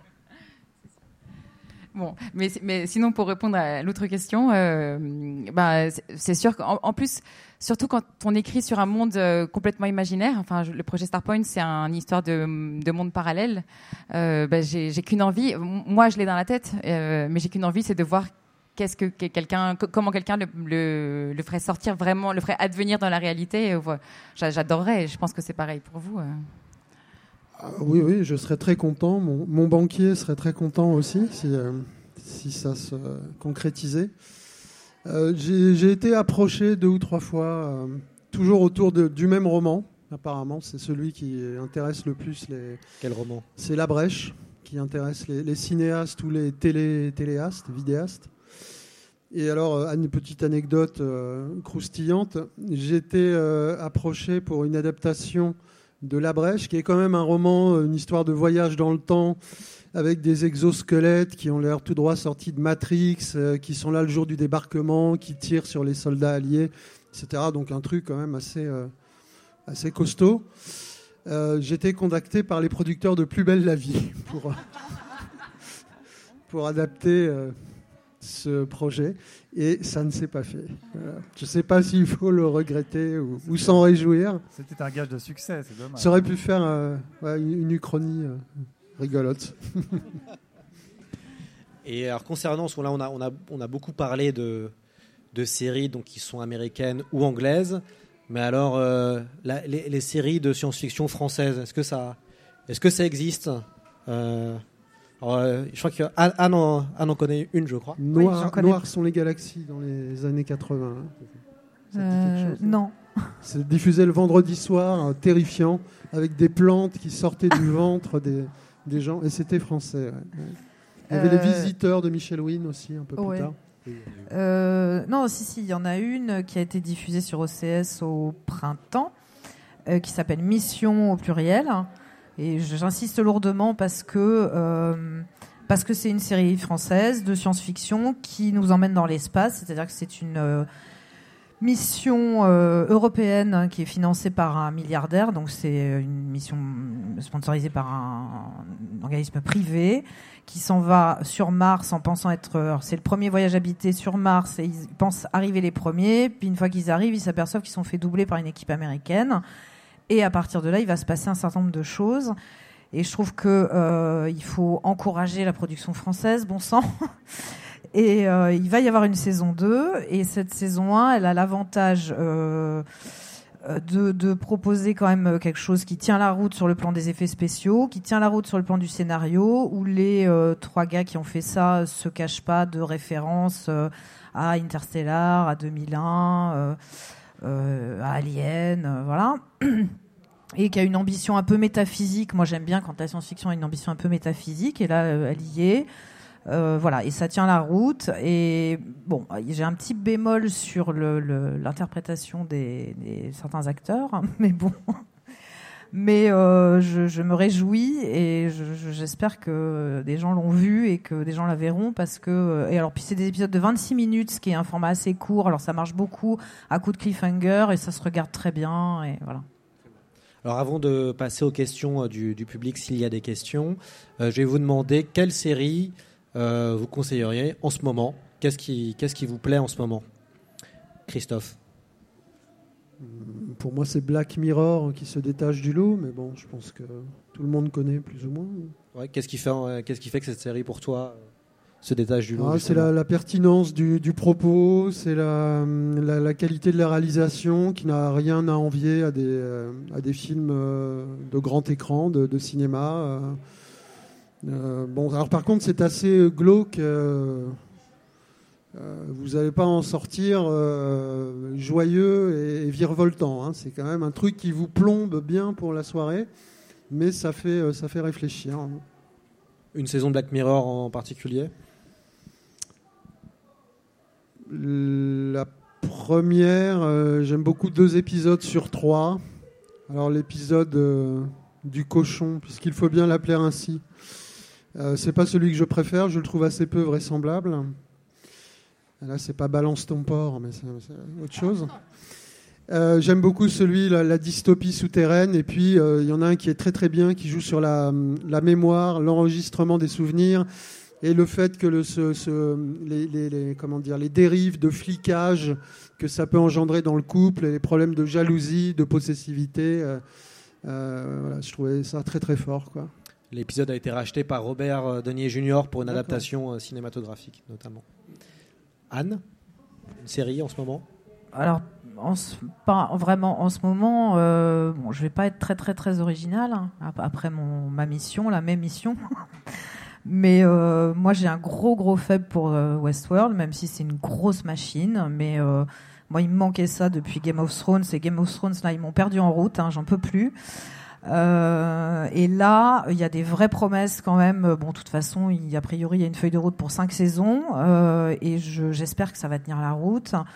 Bon, mais, mais sinon, pour répondre à l'autre question, euh, bah, c'est, c'est sûr qu'en en plus, surtout quand on écrit sur un monde euh, complètement imaginaire, enfin, je, le projet Starpoint, c'est un, une histoire de, de monde parallèle, euh, bah, j'ai, j'ai qu'une envie, moi je l'ai dans la tête, euh, mais j'ai qu'une envie, c'est de voir qu'est-ce que quelqu'un, comment quelqu'un le, le, le ferait sortir vraiment, le ferait advenir dans la réalité. Et, ouais, j'adorerais, je pense que c'est pareil pour vous. Euh. Ah, oui, oui, je serais très content. Mon, mon banquier serait très content aussi si, euh, si ça se euh, concrétisait. Euh, j'ai, j'ai été approché deux ou trois fois, euh, toujours autour de, du même roman. Apparemment, c'est celui qui intéresse le plus les. Quel roman ? C'est La Brèche qui intéresse les, les cinéastes ou les télé, téléastes, vidéastes. Et alors, une petite anecdote euh, croustillante. J'ai été euh, approché pour une adaptation de La Brèche, qui est quand même un roman, une histoire de voyage dans le temps, avec des exosquelettes qui ont l'air tout droit sortis de Matrix, euh, qui sont là le jour du débarquement, qui tirent sur les soldats alliés, et cetera. Donc un truc quand même assez, euh, assez costaud. Euh, j'ai été contacté par les producteurs de Plus belle la vie pour, pour adapter euh, ce projet, et ça ne s'est pas fait. Voilà. Je ne sais pas s'il faut le regretter ou, ou s'en réjouir. C'était un gage de succès, c'est dommage. Ça aurait pu faire euh, ouais, une, une uchronie euh, rigolote. Et alors concernant, là on a, on a, on a beaucoup parlé de, de séries donc, qui sont américaines ou anglaises, mais alors euh, la, les, les séries de science-fiction françaises, est-ce que ça, est-ce que ça existe euh, alors, euh, je crois que Anne, Anne, en, Anne en connaît une, je crois. Noir, oui, Noir sont les galaxies dans les années quatre-vingts. Ça te dit Euh, quelque chose, non. C'est diffusé le vendredi soir, euh, terrifiant, avec des plantes qui sortaient du ventre des, des gens, et c'était français. Ouais. Il y avait Euh, Les Visiteurs de Michel Wynne aussi, un peu ouais. plus tard. Euh, non, si, si, il y en a une qui a été diffusée sur O C S au printemps, euh, qui s'appelle Mission au pluriel. Et j'insiste lourdement parce que euh, parce que c'est une série française de science-fiction qui nous emmène dans l'espace. C'est-à-dire que c'est une euh, mission euh, européenne qui est financée par un milliardaire. Donc c'est une mission sponsorisée par un, un organisme privé qui s'en va sur Mars en pensant être... Alors c'est le premier voyage habité sur Mars et ils pensent arriver les premiers. Puis une fois qu'ils arrivent, ils s'aperçoivent qu'ils sont fait doubler par une équipe américaine. Et à partir de là, il va se passer un certain nombre de choses. Et je trouve qu'il euh, faut encourager la production française, bon sang. Et euh, il va y avoir une saison deux. Et cette saison un, elle a l'avantage euh, de, de proposer quand même quelque chose qui tient la route sur le plan des effets spéciaux, qui tient la route sur le plan du scénario, où les euh, trois gars qui ont fait ça se cachent pas de références euh, à Interstellar, à deux mille un... Euh, Euh, à Alien, euh, voilà, et qui a une ambition un peu métaphysique. Moi, j'aime bien quand la science-fiction a une ambition un peu métaphysique, et là, euh, elle y est. Euh, voilà, et ça tient la route. Et bon, j'ai un petit bémol sur le, le, l'interprétation des, des certains acteurs, mais bon. Mais euh, je, je me réjouis et je, je, j'espère que des gens l'ont vu et que des gens la verront parce que et alors puis c'est des épisodes de vingt-six minutes, ce qui est un format assez court. Alors ça marche beaucoup à coup de cliffhanger et ça se regarde très bien et voilà. Alors avant de passer aux questions du, du public, s'il y a des questions, euh, je vais vous demander quelle série euh, vous conseilleriez en ce moment. Qu'est-ce qui, qu'est-ce qui vous plaît en ce moment, Christophe? Pour moi, c'est Black Mirror qui se détache du lot, mais bon, je pense que tout le monde connaît plus ou moins. Ouais, qu'est-ce qui fait, euh, qu'est-ce qui fait que cette série, pour toi, euh, se détache du lot? Ah, c'est la, la pertinence du, du propos, c'est la, la, la qualité de la réalisation qui n'a rien à envier à des, euh, à des films euh, de grand écran, de, de cinéma. Euh, euh, bon, alors par contre, c'est assez glauque. Euh, Euh, vous n'allez pas en sortir euh, joyeux et, et virevoltant. Hein. C'est quand même un truc qui vous plombe bien pour la soirée, mais ça fait, ça fait réfléchir. Une saison de Black Mirror en particulier? La première, euh, j'aime beaucoup deux épisodes sur trois. Alors l'épisode euh, du cochon, puisqu'il faut bien l'appeler ainsi, euh, c'est pas celui que je préfère, je le trouve assez peu vraisemblable. Là, c'est pas Balance ton porc, mais c'est, c'est autre chose. Euh, j'aime beaucoup celui, la, la dystopie souterraine. Et puis, euh, il y en a un qui est très très bien, qui joue sur la, la mémoire, l'enregistrement des souvenirs et le fait que le, ce, ce, les, les, les, comment dire, les dérives de flicage que ça peut engendrer dans le couple, et les problèmes de jalousie, de possessivité. Euh, euh, voilà, je trouvais ça très très fort, quoi. L'épisode a été racheté par Robert Denier junior pour une D'accord. adaptation cinématographique, notamment. Anne, une série en ce moment? Alors, en ce, pas vraiment en ce moment, euh, bon, je vais pas être très très très originale hein, après mon, ma mission, la même mission. Mais euh, moi, j'ai un gros gros faible pour euh, Westworld, même si c'est une grosse machine. Mais euh, moi, il me manquait ça depuis Game of Thrones. Et Game of Thrones, là, ils m'ont perdu en route. Hein, j'en peux plus. Euh, et là, il y a des vraies promesses quand même. Bon, de toute façon, il, a priori, il y a une feuille de route pour cinq saisons, euh, et je, j'espère que ça va tenir la route.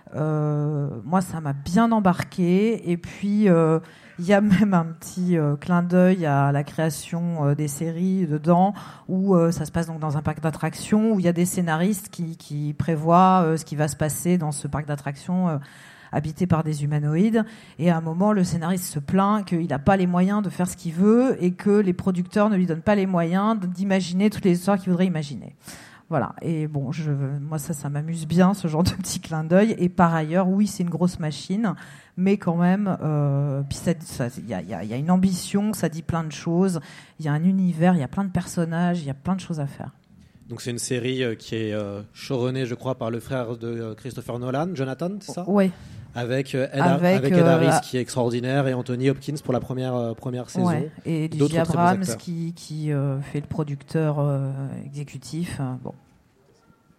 Euh, moi, ça m'a bien embarqué. Et puis, euh, il y a même un petit euh, clin d'œil à la création euh, des séries dedans, où euh, ça se passe donc dans un parc d'attractions, où il y a des scénaristes qui, qui prévoient euh, ce qui va se passer dans ce parc d'attractions euh, habité par des humanoïdes. Et à un moment, le scénariste se plaint qu'il n'a pas les moyens de faire ce qu'il veut et que les producteurs ne lui donnent pas les moyens d'imaginer toutes les histoires qu'il voudrait imaginer. Voilà. Et bon, je, moi, ça, ça m'amuse bien, ce genre de petit clin d'œil. Et par ailleurs, oui, c'est une grosse machine, mais quand même, euh, puis ça, ça, y a, y a, y a une ambition, ça dit plein de choses. Il y a un univers, il y a plein de personnages, il y a plein de choses à faire. Donc c'est une série euh, qui est euh, showrunnée, je crois, par le frère de euh, Christopher Nolan, Jonathan, c'est ça ? Oui. Avec, euh, Ed, avec, avec Ed Harris, euh, qui est extraordinaire, et Anthony Hopkins pour la première, euh, première saison. Ouais. Et J J Abrams qui, qui euh, fait le producteur euh, exécutif. Euh, bon. Hervé ?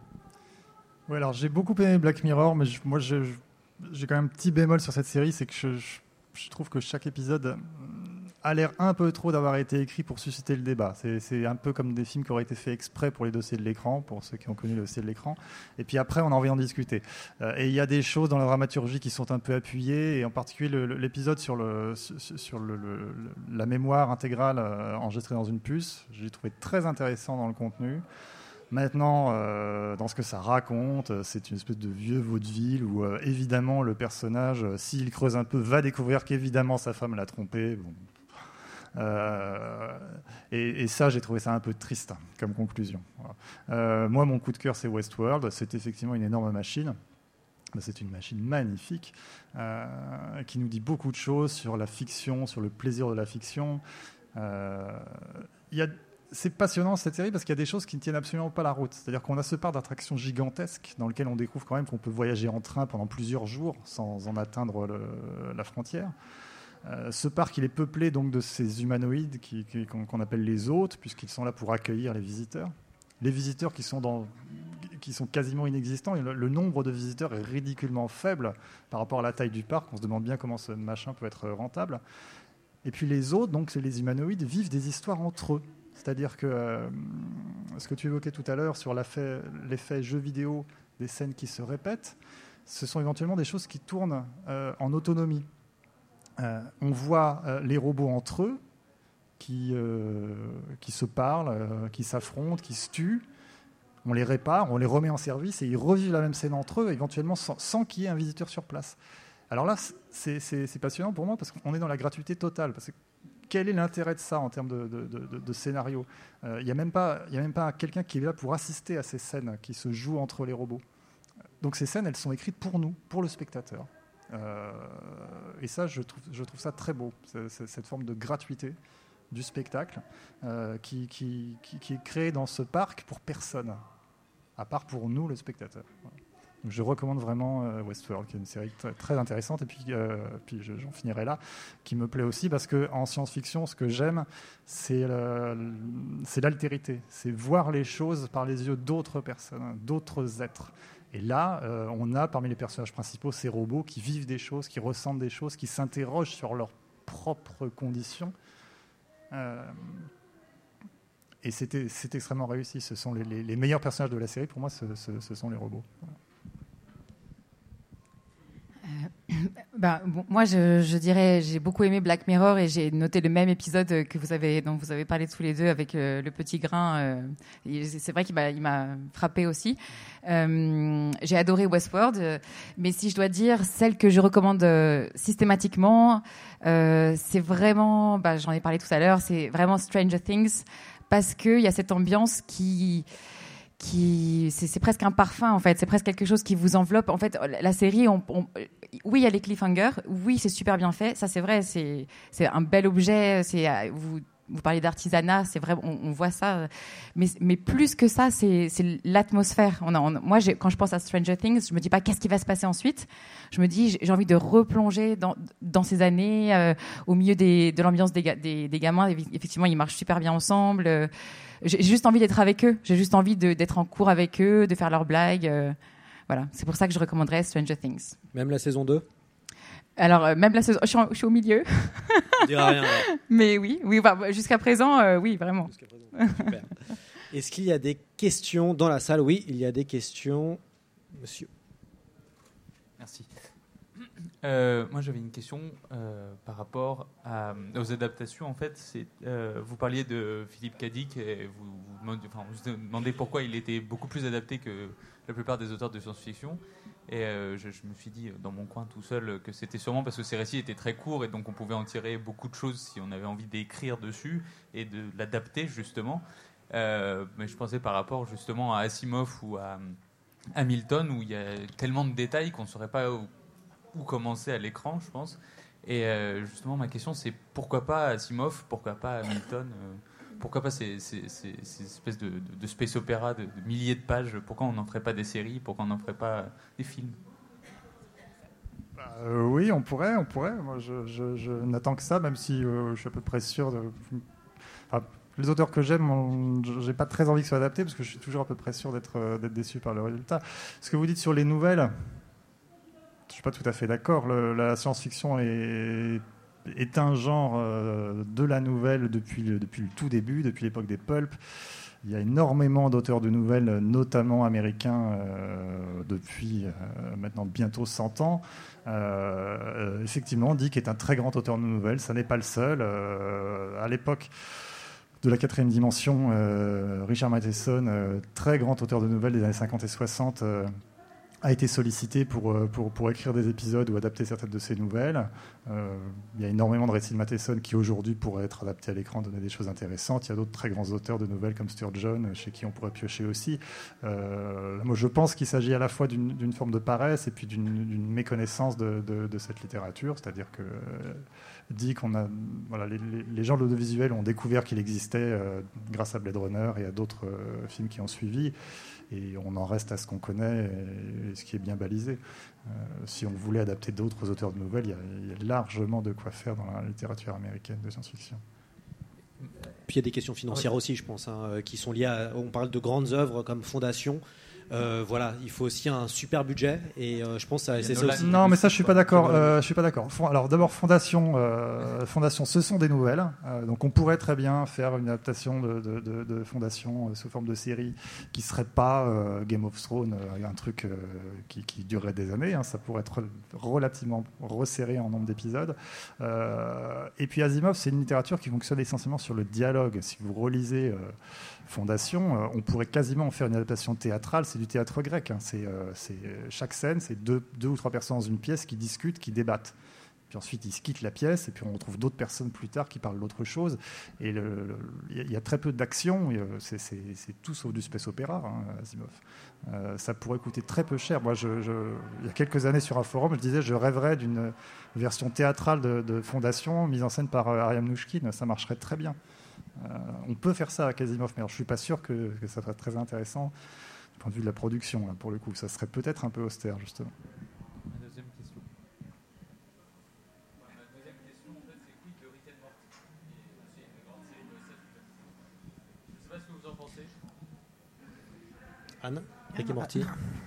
Ouais, alors j'ai beaucoup aimé Black Mirror, mais je, moi je, je, j'ai quand même un petit bémol sur cette série, c'est que je, je, je trouve que chaque épisode a l'air un peu trop d'avoir été écrit pour susciter le débat. C'est, c'est un peu comme des films qui auraient été faits exprès pour les dossiers de l'écran, pour ceux qui ont connu le dossier de l'écran. Et puis après, on a envie d'en discuter. Euh, et il y a des choses dans la dramaturgie qui sont un peu appuyées, et en particulier le, l'épisode sur, le, sur le, le, la mémoire intégrale euh, enregistrée dans une puce. J'ai trouvé très intéressant dans le contenu. Maintenant, euh, dans ce que ça raconte, c'est une espèce de vieux vaudeville où, euh, évidemment, le personnage, euh, s'il creuse un peu, va découvrir qu'évidemment sa femme l'a trompé. Bon. Euh, et, et ça, j'ai trouvé ça un peu triste hein, comme conclusion. Voilà. Euh, moi, mon coup de cœur, c'est Westworld. C'est effectivement une énorme machine. C'est une machine magnifique euh, qui nous dit beaucoup de choses sur la fiction, sur le plaisir de la fiction. Euh, y a C'est passionnant cette série parce qu'il y a des choses qui ne tiennent absolument pas la route. C'est-à-dire qu'on a ce parc d'attractions gigantesques dans lequel on découvre quand même qu'on peut voyager en train pendant plusieurs jours sans en atteindre le, la frontière. Euh, ce parc, il est peuplé donc de ces humanoïdes qui, qui, qu'on, qu'on appelle les hôtes, puisqu'ils sont là pour accueillir les visiteurs. Les visiteurs qui sont, dans, qui sont quasiment inexistants. Et le, le nombre de visiteurs est ridiculement faible par rapport à la taille du parc. On se demande bien comment ce machin peut être rentable. Et puis les hôtes, donc c'est les humanoïdes, vivent des histoires entre eux. C'est-à-dire que euh, ce que tu évoquais tout à l'heure sur l'effet, l'effet jeu vidéo des scènes qui se répètent, ce sont éventuellement des choses qui tournent euh, en autonomie. Euh, on voit euh, les robots entre eux qui, euh, qui se parlent, euh, qui s'affrontent, qui se tuent. On les répare, on les remet en service et ils revivent la même scène entre eux, éventuellement sans, sans qu'il y ait un visiteur sur place. Alors là, c'est, c'est, c'est passionnant pour moi parce qu'on est dans la gratuité totale. Parce que quel est l'intérêt de ça en termes de, de, de, de scénario ? Il euh, n'y a même pas, il y a même pas quelqu'un qui est là pour assister à ces scènes qui se jouent entre les robots. Donc ces scènes, elles sont écrites pour nous, pour le spectateur. Euh, et ça, je trouve, je trouve ça très beau, c'est, c'est cette forme de gratuité du spectacle euh, qui, qui, qui, qui est créée dans ce parc pour personne, à part pour nous, le spectateur. Voilà. Donc je recommande vraiment euh, Westworld, qui est une série t- très intéressante, et puis, euh, puis je, j'en finirai là, qui me plaît aussi, parce qu'en science-fiction, ce que j'aime, c'est, le, c'est l'altérité, c'est voir les choses par les yeux d'autres personnes, d'autres êtres. Et là, euh, on a parmi les personnages principaux ces robots qui vivent des choses, qui ressentent des choses, qui s'interrogent sur leurs propres conditions. Euh, et c'était, c'est extrêmement réussi. Ce sont les, les, les meilleurs personnages de la série, pour moi, ce, ce, ce sont les robots. Voilà. Euh, ben, bon, moi, je, je dirais, j'ai beaucoup aimé Black Mirror et j'ai noté le même épisode que vous avez, dont vous avez parlé tous les deux avec euh, le petit grain. Euh, c'est vrai qu'il m'a, il m'a frappé aussi. Euh, j'ai adoré Westworld, euh, mais si je dois dire celle que je recommande euh, systématiquement, euh, c'est vraiment, bah, j'en ai parlé tout à l'heure, c'est vraiment Stranger Things parce qu'il y a cette ambiance qui qui c'est, c'est presque un parfum en fait, c'est presque quelque chose qui vous enveloppe en fait. La série, on, on, oui il y a les cliffhangers, oui c'est super bien fait, ça c'est vrai, c'est c'est un bel objet, c'est vous vous parlez d'artisanat, c'est vrai, on, on voit ça, mais mais plus que ça, c'est c'est l'atmosphère. On a, on, moi j'ai, quand je pense à Stranger Things, je me dis pas qu'est-ce qui va se passer ensuite, je me dis j'ai envie de replonger dans dans ces années euh, au milieu des de l'ambiance des des, des gamins. Effectivement ils marchent super bien ensemble. Euh, J'ai juste envie d'être avec eux. J'ai juste envie de, d'être en cours avec eux, de faire leurs blagues. Euh, voilà, c'est pour ça que je recommanderais Stranger Things. Même la saison deux ? Alors, euh, même la saison... Je suis, en, je suis au milieu. On dira rien. Alors. Mais oui, oui enfin, jusqu'à présent, euh, oui, vraiment. Jusqu'à présent, super. Est-ce qu'il y a des questions dans la salle ? Oui, il y a des questions. Monsieur. Merci. Euh, moi, j'avais une question euh, par rapport à, aux adaptations. En fait, c'est, euh, vous parliez de Philippe K. Dick et vous vous, demandez, enfin, vous demandez pourquoi il était beaucoup plus adapté que la plupart des auteurs de science-fiction. Et euh, je, je me suis dit dans mon coin tout seul que c'était sûrement parce que ces récits étaient très courts et donc on pouvait en tirer beaucoup de choses si on avait envie d'écrire dessus et de l'adapter justement. Euh, mais je pensais par rapport justement à Asimov ou à Hamilton où il y a tellement de détails qu'on ne saurait pas où, où commencer à l'écran, je pense. Et euh, justement, ma question, c'est pourquoi pas Asimov, pourquoi pas Hamilton, euh, pourquoi pas ces, ces, ces, ces espèces de, de, de space opéra de, de milliers de pages, pourquoi on n'en ferait pas des séries, pourquoi on n'en ferait pas des films? Euh, oui, on pourrait, on pourrait. Moi, je, je, je n'attends que ça, même si euh, je suis à peu près sûr de... Enfin, les auteurs que j'aime, j'ai pas très envie que ce soit adapté parce que je suis toujours à peu près sûr d'être, euh, d'être déçu par le résultat. Ce que vous dites sur les nouvelles, je suis pas tout à fait d'accord. Le, la science-fiction est, est un genre euh, de la nouvelle depuis le, depuis le tout début, depuis l'époque des pulps. Il y a énormément d'auteurs de nouvelles, notamment américains, euh, depuis euh, maintenant bientôt cent ans. Euh, effectivement, Dick est un très grand auteur de nouvelles. Ça n'est pas le seul. Euh, à l'époque de la quatrième dimension, euh, Richard Matheson, euh, très grand auteur de nouvelles des années cinquante et soixante, euh, a été sollicité pour, pour, pour écrire des épisodes ou adapter certaines de ses nouvelles. Euh, il y a énormément de récits de Matheson qui aujourd'hui pourraient être adaptés à l'écran, donner des choses intéressantes. Il y a d'autres très grands auteurs de nouvelles comme Sturgeon, chez qui on pourrait piocher aussi. Euh, moi, je pense qu'il s'agit à la fois d'une, d'une forme de paresse et puis d'une, d'une méconnaissance de, de, de cette littérature. C'est-à-dire que euh, dit qu'on a, voilà, les, les gens de l'audiovisuel ont découvert qu'il existait euh, grâce à Blade Runner et à d'autres euh, films qui ont suivi. Et on en reste à ce qu'on connaît et ce qui est bien balisé. Euh, si on voulait adapter d'autres auteurs de nouvelles, il y, a, il y a largement de quoi faire dans la littérature américaine de science-fiction. Puis il y a des questions financières aussi, je pense, hein, qui sont liées à... On parle de grandes œuvres comme Fondation. Euh, voilà, il faut aussi un super budget et euh, je pense que c'est ça aussi. Non, mais ça je suis pas d'accord. Euh, je suis pas d'accord. Alors d'abord Fondation, euh, Fondation, ce sont des nouvelles. Euh, donc on pourrait très bien faire une adaptation de, de, de, de Fondation euh, sous forme de série qui serait pas euh, Game of Thrones, euh, un truc euh, qui, qui durerait des années. Hein, ça pourrait être relativement resserré en nombre d'épisodes. Euh, et puis Asimov, c'est une littérature qui fonctionne essentiellement sur le dialogue. Si vous relisez euh, Fondation, euh, on pourrait quasiment en faire une adaptation théâtrale. C'est du théâtre grec. Hein. C'est, euh, c'est, chaque scène, c'est deux, deux ou trois personnes dans une pièce qui discutent, qui débattent. Puis ensuite, ils se quittent la pièce et puis on retrouve d'autres personnes plus tard qui parlent d'autre chose. Et il y a très peu d'action. C'est, c'est, c'est tout sauf du space opéra, hein, Asimov. Euh, ça pourrait coûter très peu cher. Moi, je, je, il y a quelques années sur un forum, je disais je rêverais d'une version théâtrale de, de Fondation mise en scène par Ariam Nouchkine. Ça marcherait très bien. Euh, on peut faire ça à Asimov, mais alors, je ne suis pas sûr que, que ça soit très intéressant du point de vue de la production. Là, pour le coup, ça serait peut-être un peu austère, justement. Ma deuxième question. Ma deuxième question, en fait, c'est quid de Rick and Morty, qui est aussi une grande série de S F. Je ne sais pas ce que vous en pensez. Anne, Rick et Morty.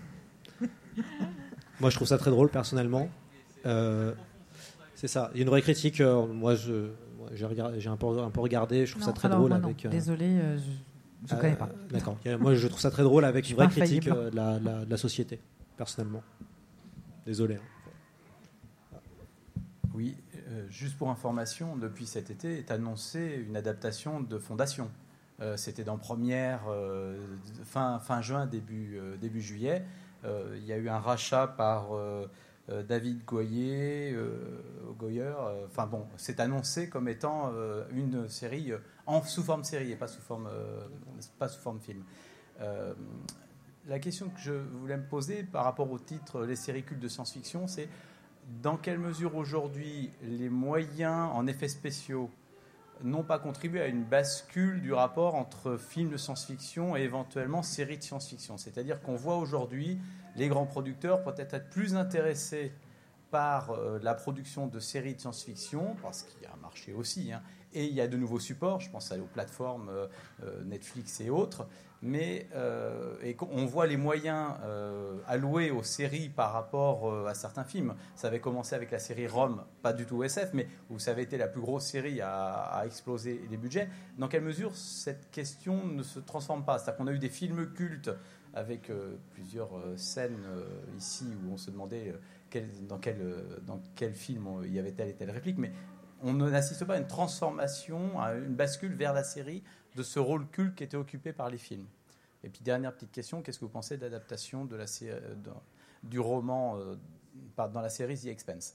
Moi, je trouve ça très drôle, personnellement. Euh, c'est ça. Il y a une vraie critique. Euh, moi, je, moi, j'ai, regardé, j'ai un, peu, un peu regardé. Je trouve non, ça très alors, drôle. moi, avec. Euh, Désolée, euh, je ne euh, connais pas. D'accord. Moi, je trouve ça très drôle avec une vraie critique euh, de, la, la, de la société, personnellement. Désolé. Hein. Oui, euh, juste pour information, depuis cet été est annoncée une adaptation de Fondation. Euh, c'était dans Première euh, fin, fin juin, début, euh, début juillet. Euh, il y a eu un rachat par euh, euh, David Goyer, euh, Goyer. Enfin euh, bon, c'est annoncé comme étant euh, une série euh, en sous forme série et pas sous forme, euh, pas sous forme film. Euh, la question que je voulais me poser par rapport au titre Les séries cultes de science-fiction, c'est dans quelle mesure aujourd'hui les moyens en effets spéciaux n'ont pas contribué à une bascule du rapport entre films de science-fiction et éventuellement séries de science-fiction. C'est-à-dire qu'on voit aujourd'hui les grands producteurs peut-être être plus intéressés par euh, la production de séries de science-fiction, parce qu'il y a un marché aussi, hein, et il y a de nouveaux supports, je pense aux plateformes euh, Netflix et autres, mais euh, et on voit les moyens euh, alloués aux séries par rapport euh, à certains films. Ça avait commencé avec la série Rome, pas du tout S F, mais où ça avait été la plus grosse série à, à exploser les budgets. Dans quelle mesure cette question ne se transforme pas ? C'est-à-dire qu'on a eu des films cultes avec euh, plusieurs euh, scènes euh, ici où on se demandait euh, quel, dans, quel, euh, dans quel film on, il y avait telle et telle réplique, mais on n'assiste pas à une transformation, à une bascule vers la série de ce rôle culte qui était occupé par les films. Et puis dernière petite question, qu'est-ce que vous pensez de l'adaptation de la sé- de, du roman euh, dans la série The Expanse?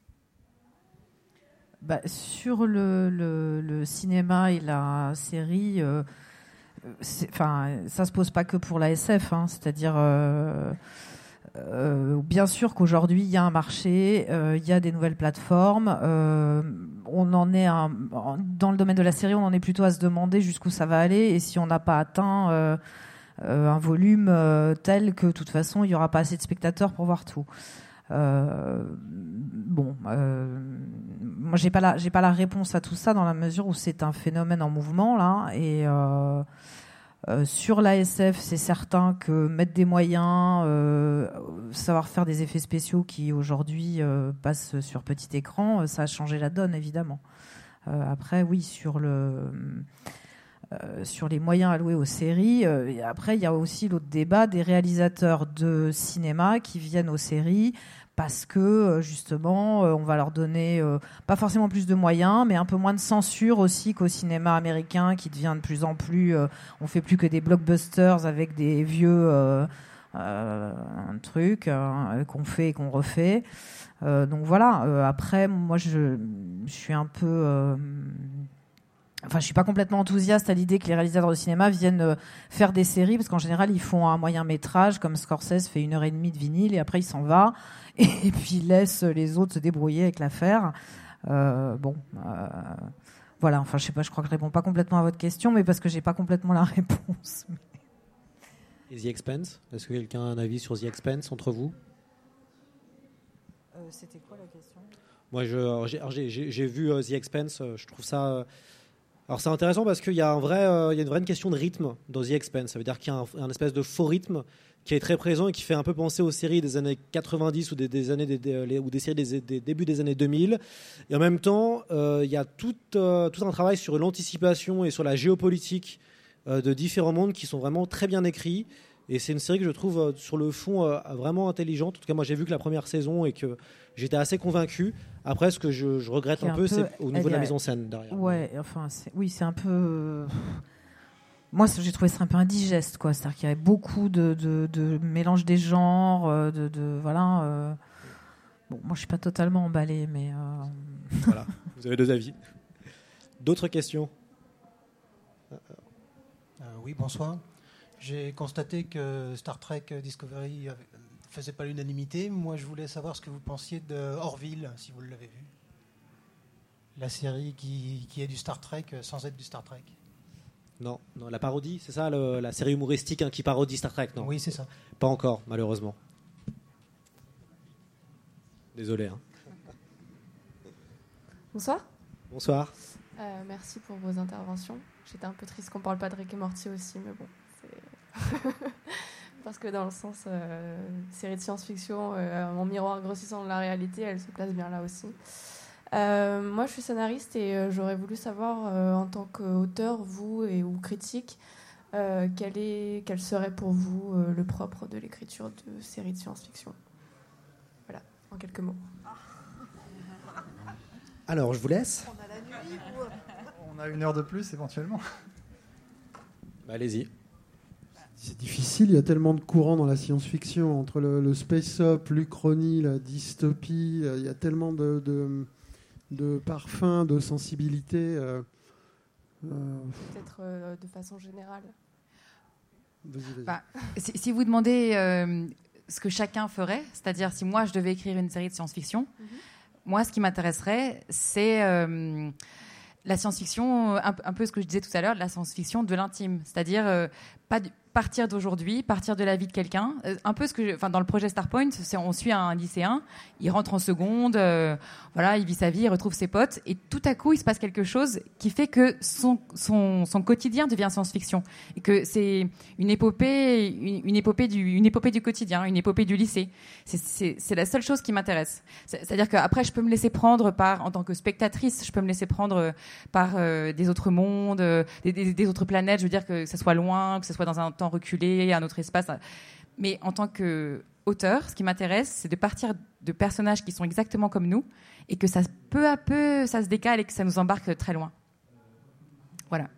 Bah, sur le, le, le cinéma et la série, euh, enfin, ça se pose pas que pour la S F, hein, c'est-à-dire, euh, euh, bien sûr qu'aujourd'hui il y a un marché, euh, il y a des nouvelles plateformes. Euh, on en est un, dans le domaine de la série, on en est plutôt à se demander jusqu'où ça va aller et si on n'a pas atteint euh, euh, un volume euh, tel que de toute façon il y aura pas assez de spectateurs pour voir tout. Euh, bon, euh, moi j'ai pas la j'ai pas la réponse à tout ça dans la mesure où c'est un phénomène en mouvement là et euh, euh, sur la S F c'est certain que mettre des moyens, euh, savoir faire des effets spéciaux qui aujourd'hui euh, passent sur petit écran, ça a changé la donne évidemment. Euh, après oui sur le Euh, sur les moyens alloués aux séries. Euh, et après, il y a aussi l'autre débat des réalisateurs de cinéma qui viennent aux séries parce que, euh, justement, euh, on va leur donner euh, pas forcément plus de moyens, mais un peu moins de censure aussi qu'au cinéma américain qui devient de plus en plus... Euh, on fait plus que des blockbusters avec des vieux euh, euh, trucs euh, qu'on fait et qu'on refait. Euh, donc voilà. Euh, après, moi, je, je suis un peu... Euh, Enfin, je suis pas complètement enthousiaste à l'idée que les réalisateurs de cinéma viennent euh, faire des séries, parce qu'en général, ils font un moyen métrage, comme Scorsese fait une heure et demie de vinyle, et après, il s'en va, et, et puis il laisse les autres se débrouiller avec l'affaire. Euh, bon, euh, voilà, enfin, je sais pas, je crois que je réponds pas complètement à votre question, mais parce que j'ai pas complètement la réponse. Et The Expanse, est-ce que quelqu'un a un avis sur The Expanse entre vous? euh, C'était quoi la question? Moi, je, alors, j'ai, alors, j'ai, j'ai, j'ai vu euh, The Expanse, euh, je trouve ça... Euh, Alors c'est intéressant parce qu'il y a, un vrai, euh, il y a une vraie question de rythme dans The Expanse. Ça veut dire qu'il y a un, un espèce de faux rythme qui est très présent et qui fait un peu penser aux séries des années quatre-vingt-dix ou des, des, années, des, des, ou des séries des, des débuts des années deux mille. Et en même temps, euh, il y a tout, euh, tout un travail sur l'anticipation et sur la géopolitique euh, de différents mondes qui sont vraiment très bien écrits. Et c'est une série que je trouve euh, sur le fond euh, vraiment intelligente. En tout cas, moi j'ai vu que la première saison et que j'étais assez convaincu. Après, ce que je, je regrette un, un peu, peu, c'est au niveau de la mise en scène derrière. Ouais, enfin, c'est, oui, c'est un peu. Moi, j'ai trouvé ça un peu indigeste, quoi. C'est-à-dire qu'il y avait beaucoup de, de, de mélange des genres, de, de voilà. Euh... Bon, moi, je suis pas totalement emballée, mais. Euh... Voilà, vous avez deux avis. D'autres questions? euh, Oui, bonsoir. J'ai constaté que Star Trek Discovery faisait pas l'unanimité. Moi, je voulais savoir ce que vous pensiez de Orville, si vous l'avez vu. La série qui, qui est du Star Trek sans être du Star Trek. Non, non, la parodie, c'est ça, le, la série humoristique hein, qui parodie Star Trek, non? Oui, c'est ça. Pas encore, malheureusement. Désolé. Hein. Bonsoir. Bonsoir. Euh, merci pour vos interventions. J'étais un peu triste qu'on parle pas de Rick et Morty aussi, mais bon, c'est... parce que dans le sens euh, série de science-fiction, euh, en miroir grossissant de la réalité, elle se place bien là aussi. Euh, moi, je suis scénariste et euh, j'aurais voulu savoir, euh, en tant qu'auteur, vous et ou critique, euh, quel, est, quel serait pour vous euh, le propre de l'écriture de séries de science-fiction. Voilà, en quelques mots. Alors, je vous laisse. On a la nuit ou... On a une heure de plus, éventuellement. Bah, allez-y. C'est difficile, il y a tellement de courants dans la science-fiction, entre le, le space-op, l'Uchronie, la dystopie, il y a tellement de, de, de parfums, de sensibilités. Euh, euh... Peut-être euh, de façon générale. Vas-y, vas-y. Bah, si, si vous demandez euh, ce que chacun ferait, c'est-à-dire si moi je devais écrire une série de science-fiction, mm-hmm. moi ce qui m'intéresserait, c'est... Euh, la science-fiction, un, un peu ce que je disais tout à l'heure, la science-fiction de l'intime, c'est-à-dire euh, pas du, partir d'aujourd'hui, partir de la vie de quelqu'un. Euh, un peu ce que, enfin, dans le projet Starpoint, c'est, on suit un lycéen, il rentre en seconde, euh, voilà, il vit sa vie, il retrouve ses potes, et tout à coup, il se passe quelque chose qui fait que son, son, son quotidien devient science-fiction, et que c'est une épopée, une, une épopée du, une épopée du quotidien, une épopée du lycée. C'est, c'est, c'est la seule chose qui m'intéresse. C'est, c'est-à-dire qu'après, je peux me laisser prendre par, en tant que spectatrice, je peux me laisser prendre par euh, des autres mondes, euh, des, des, des autres planètes. Je veux dire que ça soit loin, que ça soit dans un temps temps reculé, un autre espace. Mais en tant qu'auteur, ce qui m'intéresse, c'est de partir de personnages qui sont exactement comme nous et que ça, peu à peu, ça se décale et que ça nous embarque très loin. Voilà.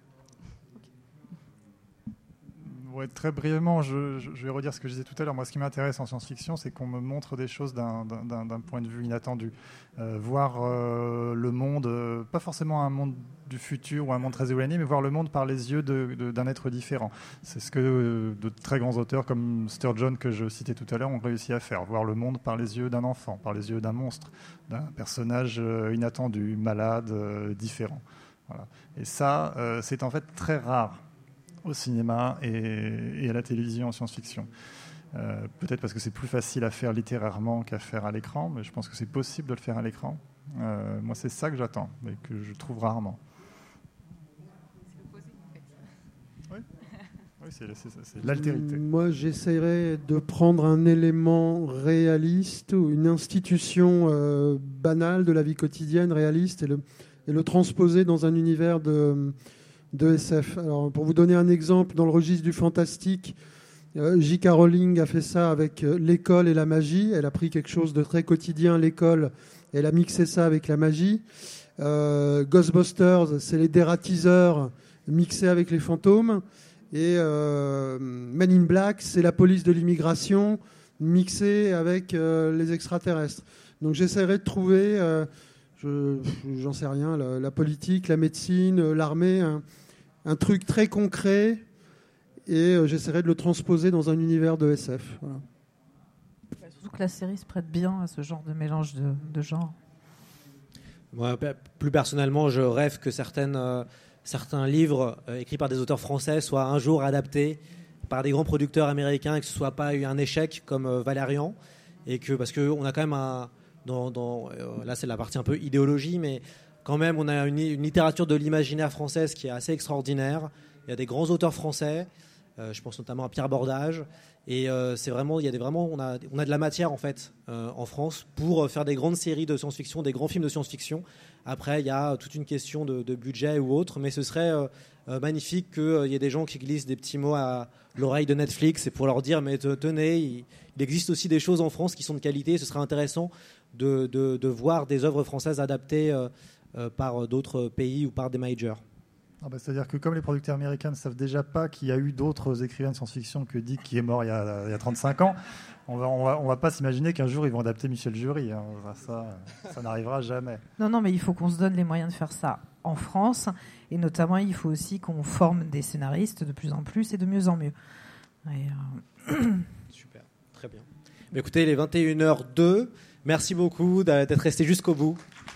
Ouais, très brièvement, je, je, je vais redire ce que je disais tout à l'heure. Moi, ce qui m'intéresse en science-fiction, c'est qu'on me montre des choses d'un, d'un, d'un point de vue inattendu. Euh, voir euh, le monde, euh, pas forcément un monde du futur ou un monde très éloigné, mais voir le monde par les yeux de, de, d'un être différent. C'est ce que euh, de très grands auteurs comme Sturgeon, que je citais tout à l'heure, ont réussi à faire. Voir le monde par les yeux d'un enfant, par les yeux d'un monstre, d'un personnage euh, inattendu, malade, euh, différent. Voilà. Et ça, euh, c'est en fait très rare au cinéma et, et à la télévision en science-fiction. Euh, peut-être parce que c'est plus facile à faire littérairement qu'à faire à l'écran, mais je pense que c'est possible de le faire à l'écran. Euh, moi, c'est ça que j'attends, mais que je trouve rarement. Oui, oui c'est, c'est, c'est l'altérité. Moi, j'essaierais de prendre un élément réaliste ou une institution euh, banale de la vie quotidienne, réaliste, et le, et le transposer dans un univers de... de S F. Alors, pour vous donner un exemple, dans le registre du fantastique, euh, J K. Rowling a fait ça avec euh, l'école et la magie. Elle a pris quelque chose de très quotidien, l'école, et elle a mixé ça avec la magie. Euh, Ghostbusters, c'est les dératiseurs mixés avec les fantômes. Et euh, Men in Black, c'est la police de l'immigration mixée avec euh, les extraterrestres. Donc j'essaierai de trouver... Euh, Je, j'en sais rien, la, la politique, la médecine, l'armée, un, un truc très concret, et euh, j'essaierai de le transposer dans un univers de S F. Voilà. Surtout que la série se prête bien à ce genre de mélange de, de genres. Moi, plus personnellement, je rêve que certaines, euh, certains livres euh, écrits par des auteurs français soient un jour adaptés par des grands producteurs américains et que ce ne soit pas eu un échec comme euh, Valérian, et que, parce qu'on a quand même un... Dans, dans, euh, là, c'est la partie un peu idéologie, mais quand même, on a une, une littérature de l'imaginaire française qui est assez extraordinaire. Il y a des grands auteurs français, euh, je pense notamment à Pierre Bordage, et euh, c'est vraiment, il y a des, vraiment, on a, on a de la matière en fait euh, en France pour faire des grandes séries de science-fiction, des grands films de science-fiction. Après, il y a toute une question de, de budget ou autre, mais ce serait euh, euh, magnifique qu'il euh, y ait des gens qui glissent des petits mots à l'oreille de Netflix et pour leur dire, mais tenez, il, il existe aussi des choses en France qui sont de qualité. Ce serait intéressant De, de, de voir des œuvres françaises adaptées euh, euh, par d'autres pays ou par des majors. Ah bah, c'est-à-dire que comme les producteurs américains ne savent déjà pas qu'il y a eu d'autres écrivains de science-fiction que Dick qui est mort il y a, il y a trente-cinq ans, on va, on va, on va pas s'imaginer qu'un jour ils vont adapter Michel Jury. Hein. Ça, ça n'arrivera jamais. Non, non, mais il faut qu'on se donne les moyens de faire ça en France, et notamment il faut aussi qu'on forme des scénaristes de plus en plus et de mieux en mieux. Et euh... Super, très bien. Mais écoutez, il est vingt et une heures deux. Merci beaucoup d'être resté jusqu'au bout.